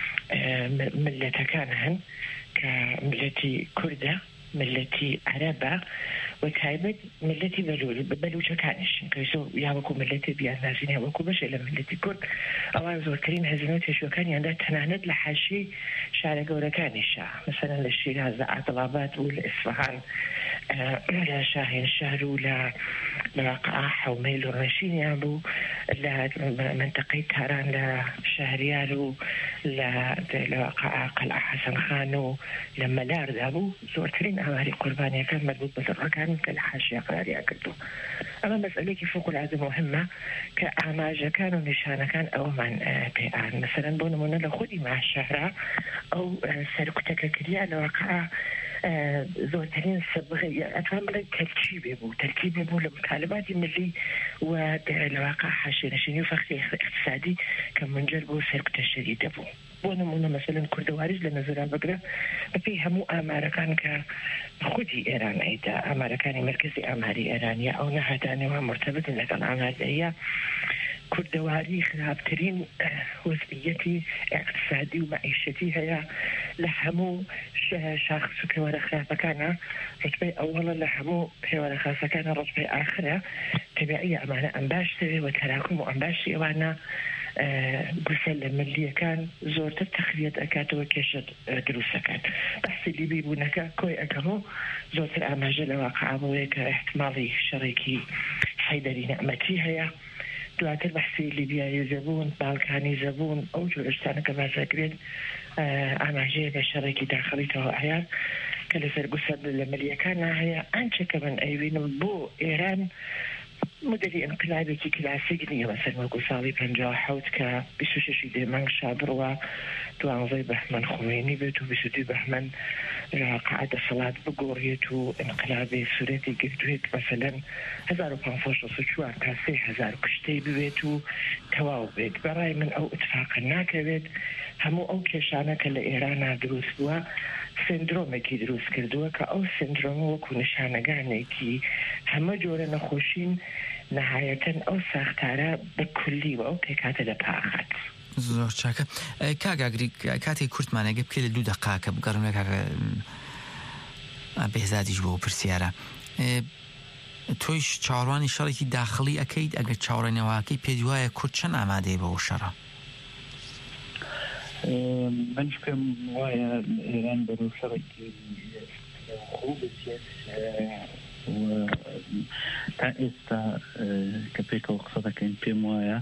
ملەتەکان هەن کە ملەتی کوردە، ملەتی عەرەبە و تایبەت ملەتی بەلوچەکانیش کەسۆ یا وەکو ملەتی بیاننازین یا وەکو بەشێ لە ملەتی کورد ئەوان زۆرترین هەزیمەت پێشوەکانیاندا تەنانەت لە حاشیەی شارە گەورەکانیشە، مثلا لە شیراز، لە عەدڵاباد و لە ئیسفەهان، لە شاهێنشار و لە لەواقع حەومەیل و ڕەشینیان بوو، لە منتەقەی تاران لە شەهریار و لە لەواقع قەلعە حەسەنخان و لە مەلاردا بوو. زۆرترین ئاماری قوربانیەکان مربوط بە دڕەکان کە لە حاشیە قراریان کردو. ئەمە مەسئلەیەکی فوق العادە مهمە کە ئاماژەکان و نیشانەکان ئەومان پێیان. مثلا بۆ نمونە لە خودی ماشەهرا ئەو سەرکوتەکە کریا لەواقع زۆرترین سبغی ئەتوان بڵێ تەرکیبێ بوو تەرکیبێ بوو لە مطالباتی ملی و لەواقع حاشیێنشینی و فەخری اقتصادی کە منجر بۆ سەرکوتەشەری دەبوو. بۆ نمونە مەسەلەن کوردەواریش لە نەزەرا بگرە بەپێی هەموو ئامارەکان کە خودی ئێران ئەیدا ئامارەکانی مرکزی ئاماری ئێرانیە ئەو نەهاتانەوە مرتبطن لەگەڵ ئامادەیە کوردەواری خراپترین وەزعیەتی اقتصادی و معیشەتی هەیە لە هەموو شاخص و پێوەرە خراپەکانە ڕتبەی ئەوڵە لە هەموو پێوەرە خاصەکانە ڕتبەی ئاخرە تەبیعیە ئەمانە ئەم باشترێ و تەراکم و ئەم باشی ئەوانە گوسە لە ملیەکان زۆرتر تەخلیەت ئەکاتەوە کێشە دروستەکان بەحسی لیبی بوونەکە کۆی ئەەکەمەوە زۆرتر ئاماژە لە واقعبووەیە کە احتماڵی شەڕێکی حەیدەری نەعمەتی هەیە دواتر بەحسی لیبیایی زەبوون باڵکانی زەبوون ئەو جۆرشتانە کە باسەکرێت ئاماژەیە بە شەڕێکی داخەڵیتەوە هەیە کە لەسەر گوسە لە ملیەکان هەیە ئەنچە کە من ئەیوینم بۆ ئێران مدەری ئەنقلابێکی کلاسیک نییە مەسەر وەکو ساڵی پەنجا و حەوت کە بیست و شەشی دێمانگ شابڕوە دوانزەی بەهمەن خوێنی بێت و بیست و دوو بەهمەن ڕاقع دەسەڵات بگۆڕێت و ئەنقلابی سوورەتی گرتوێت مەسەلەن هەزار و پانسەد و شەست و چوار تا سێ هەزار کوشتەی ببێت و تەواو بێت بەڕای من ئەو ئتفاقە ناکەوێت هەموو ئەو کێشانە کە لە ئێرانە دروست بووە سندرۆمێکی دروست کردووە کە ئەو سندرۆم وەکو نیشانەگانێکی هەمە جۆرە نەخۆشین نەهایەتەن ئەو ساختارە بە کولی و ئەو پێکاتە لە پاخات. زۆر چاکە کاگاگری کاتێک کورتمانەگە بکە لە دوو دقاکە بگەڕونە کاکە بێزادیش بۆ پرسیارە تۆیش چاوەڕوانی شەڕێکی داخڵی ئەەکەیت ئەگەر چاوەڕێنەوەکەی پێی وایە کورد چەند ئامادەیە بەەوە شەڕە؟ منش پێم وایە ئێران بەرەو شەڕێکی خوب تا ئێستا کە پێکەوە قسە دەکەین پێم وایە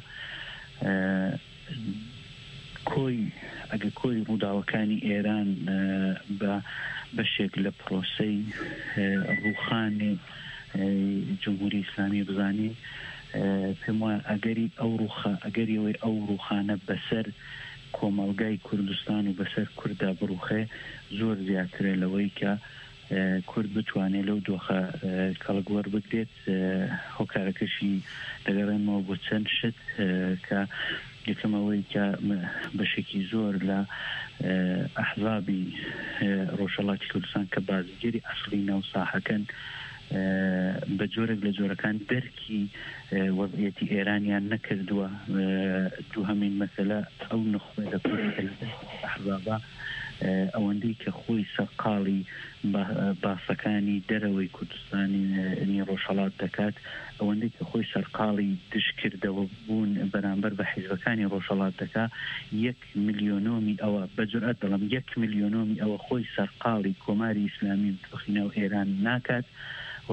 کۆی ئەگە کۆی ڕووداوەکانی ئێران بە بەشێک لە پرۆسەی ڕووخانی جمهوری ئیسلامی بزانین پێم وایە ئەگەری ئەو ڕووخە ئەگەریەوەی ئەو ڕووخانە بەسەر کۆمەڵگای کوردستان و بەسەر کووردا بڕوخێ زۆر زیاترە لەوەی کە کورد بتوانێت لەو دۆخە کەڵگوەر بگرێت هۆکارەکەشی دەگەڕێنەوە بۆ چەند شت کە یەکەمەوەی کە بەشێکی زۆر لە ئەحزابی ڕۆژهەڵاتی کوردستان کە بازیگەری ئەسڵی ناو ساحەکەن بە جۆرێک لە جۆرەکان دەرکی وەضعیەتی ئێرانیان نەکردووە دووهەمین مەسەلە ئەو نخوێ لە ئەحزابە ئەوەندەی کە خۆی سەرقاڵی باسەکانی دەرەوەی کوردستانی نی ڕۆژهەڵات دەکات ئەوەندەی کە خۆی سەرقاڵی دشکردەوە بوون بەرامبەر بە حیزبەکانی ڕۆژهەڵات دەکات یەک میلیۆنۆمی ئەوە بە جورئەت دەڵم یەک میلیۆنۆمی ئەوە خۆی سەرقاڵی کۆماری ئیسلامی دۆخینەوە ئێران ناکات و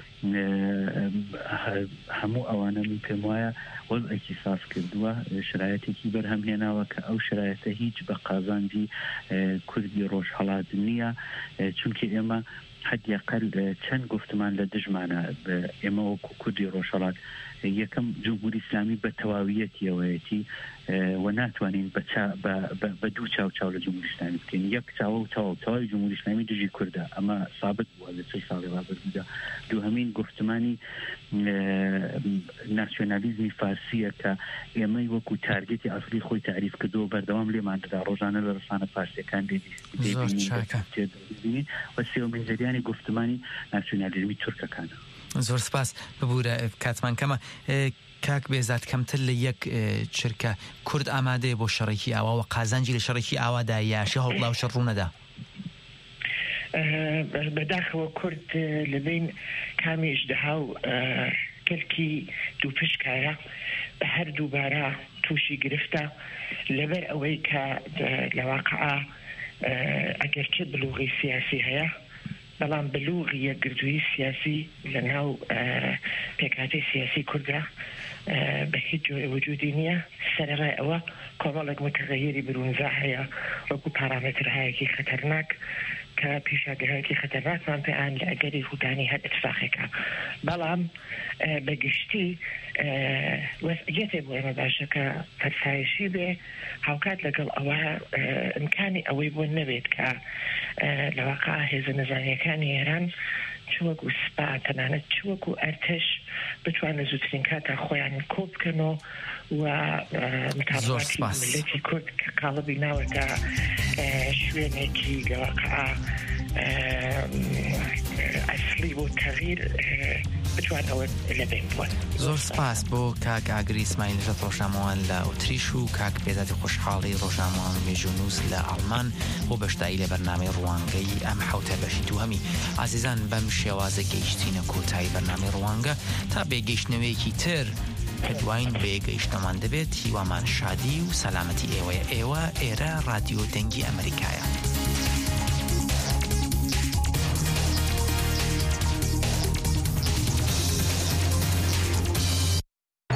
هەموو ئەوانە من پێم وایە وەزعێکی ساز کردووە شرایەتێکی بەرهەمهێناوە کە ئەو شرایەتە هیچ بە قازاندی کوردی ڕۆژهەڵات نییە چونکە ئێمە حدیاقل چەند گفتمان لە دژمانە ئێمە وەکو کوردی ڕۆژهەڵات یەکەم جمهوری ئیسلامی بە تەواویەتیەوەیەتی و ناتوانین بە دوو چاو چاو لە جمهوری ئیسلامی بکەین یەک چاوە و چاوە تەواوی جمهوری ئیسلامی دژی کوردە ئەمە ثابت بووە لە سێ ساڵی ڕابردوودا دووهەمین گفتمانی ناسیۆنالیزمی فارسیە کە ئێمەی وەکو تارگێتی ئەسڵی خۆی تعریف کردووە بەردەوام لێمان دەدا ڕۆژانە لە ڕسانە فارسیەکان دێبینین و سێوەمین جەریانی گفتمانی ناسیۆنالیزمی تورکەکانە. زۆر سپاس ببوورە کاتمان کەمە کاک بێزات کەمتر لە یەک چرکە کورد ئامادەیە بۆ شەڕێکی ئاوا و قازانجی لە شەڕێکی ئاوادا یاشی هەوڵا و شەڕ ڕوونەدا بەداخەوە کورد لەبین کامی ئیژدەها و کەلکی دوو پشکایە بە هەر دووبارە تووشی گرفتە لەبەر ئەوەی کە لە واقعە ئەگەرچە بلوغی سیاسی هەیە بەڵام بلوغی یەکگرتووی سیاسی لە ناو پێکهاتەی سیاسی کوردە بە هیچ جۆرە وجودی نییە سەرەڕای ئەوە کۆمەڵێک متغەیری برونزا هەیە وەکو پارامترهایەکی خەتەرناک کە پیشاگەهەتی خەتەرناکمان پێیان لە ئەگەری هودانی هەر اتفاقێکە بەڵام بەگشتی وەسئیەتێ بۆ ئێمە باشە کە فەرسایشی بێ هاوکات لەگەڵ ئەوە ئیمکانی ئەوەی بۆ نەبێت کە لەواقع هێزە نەزانیەکانی ئێران چوەکو سپا تەنانەت چوەکو ئەرتش بتوانە زووترین کاتە خۆیان کۆ بکەنەوە و متابعاتی ملەتی کورد کە قاڵبی ناوەتە شوێنێکی لەواقع ئەسلی بۆ تەغیر بتوان ئەوە لەبێن بوون. زۆر سپاس بۆ کاک ئاگری ئیسماعیل نژاد ڕۆژنامەوان لە ئۆتریش و کاک بێزاتی خۆشحاڵی ڕۆژنامەوان مێژونووس لە ئەڵمان بۆ بەشداری لە بەرنامەی ڕوانگەی ئەم حوتە بەشی دووهەمی. ئازیزان بەم شێوازە گەیشتینە کۆتایی بەرنامەی ڕوانگە تا بێگەیشتنەوەیەکی تر کە دوایین بێگەیشتەمان دەبێت هیوامان شادی و سەلامەتی ئێوەیە. ئێوە ئێرە رادیۆ دەنگی ئەمریکایە.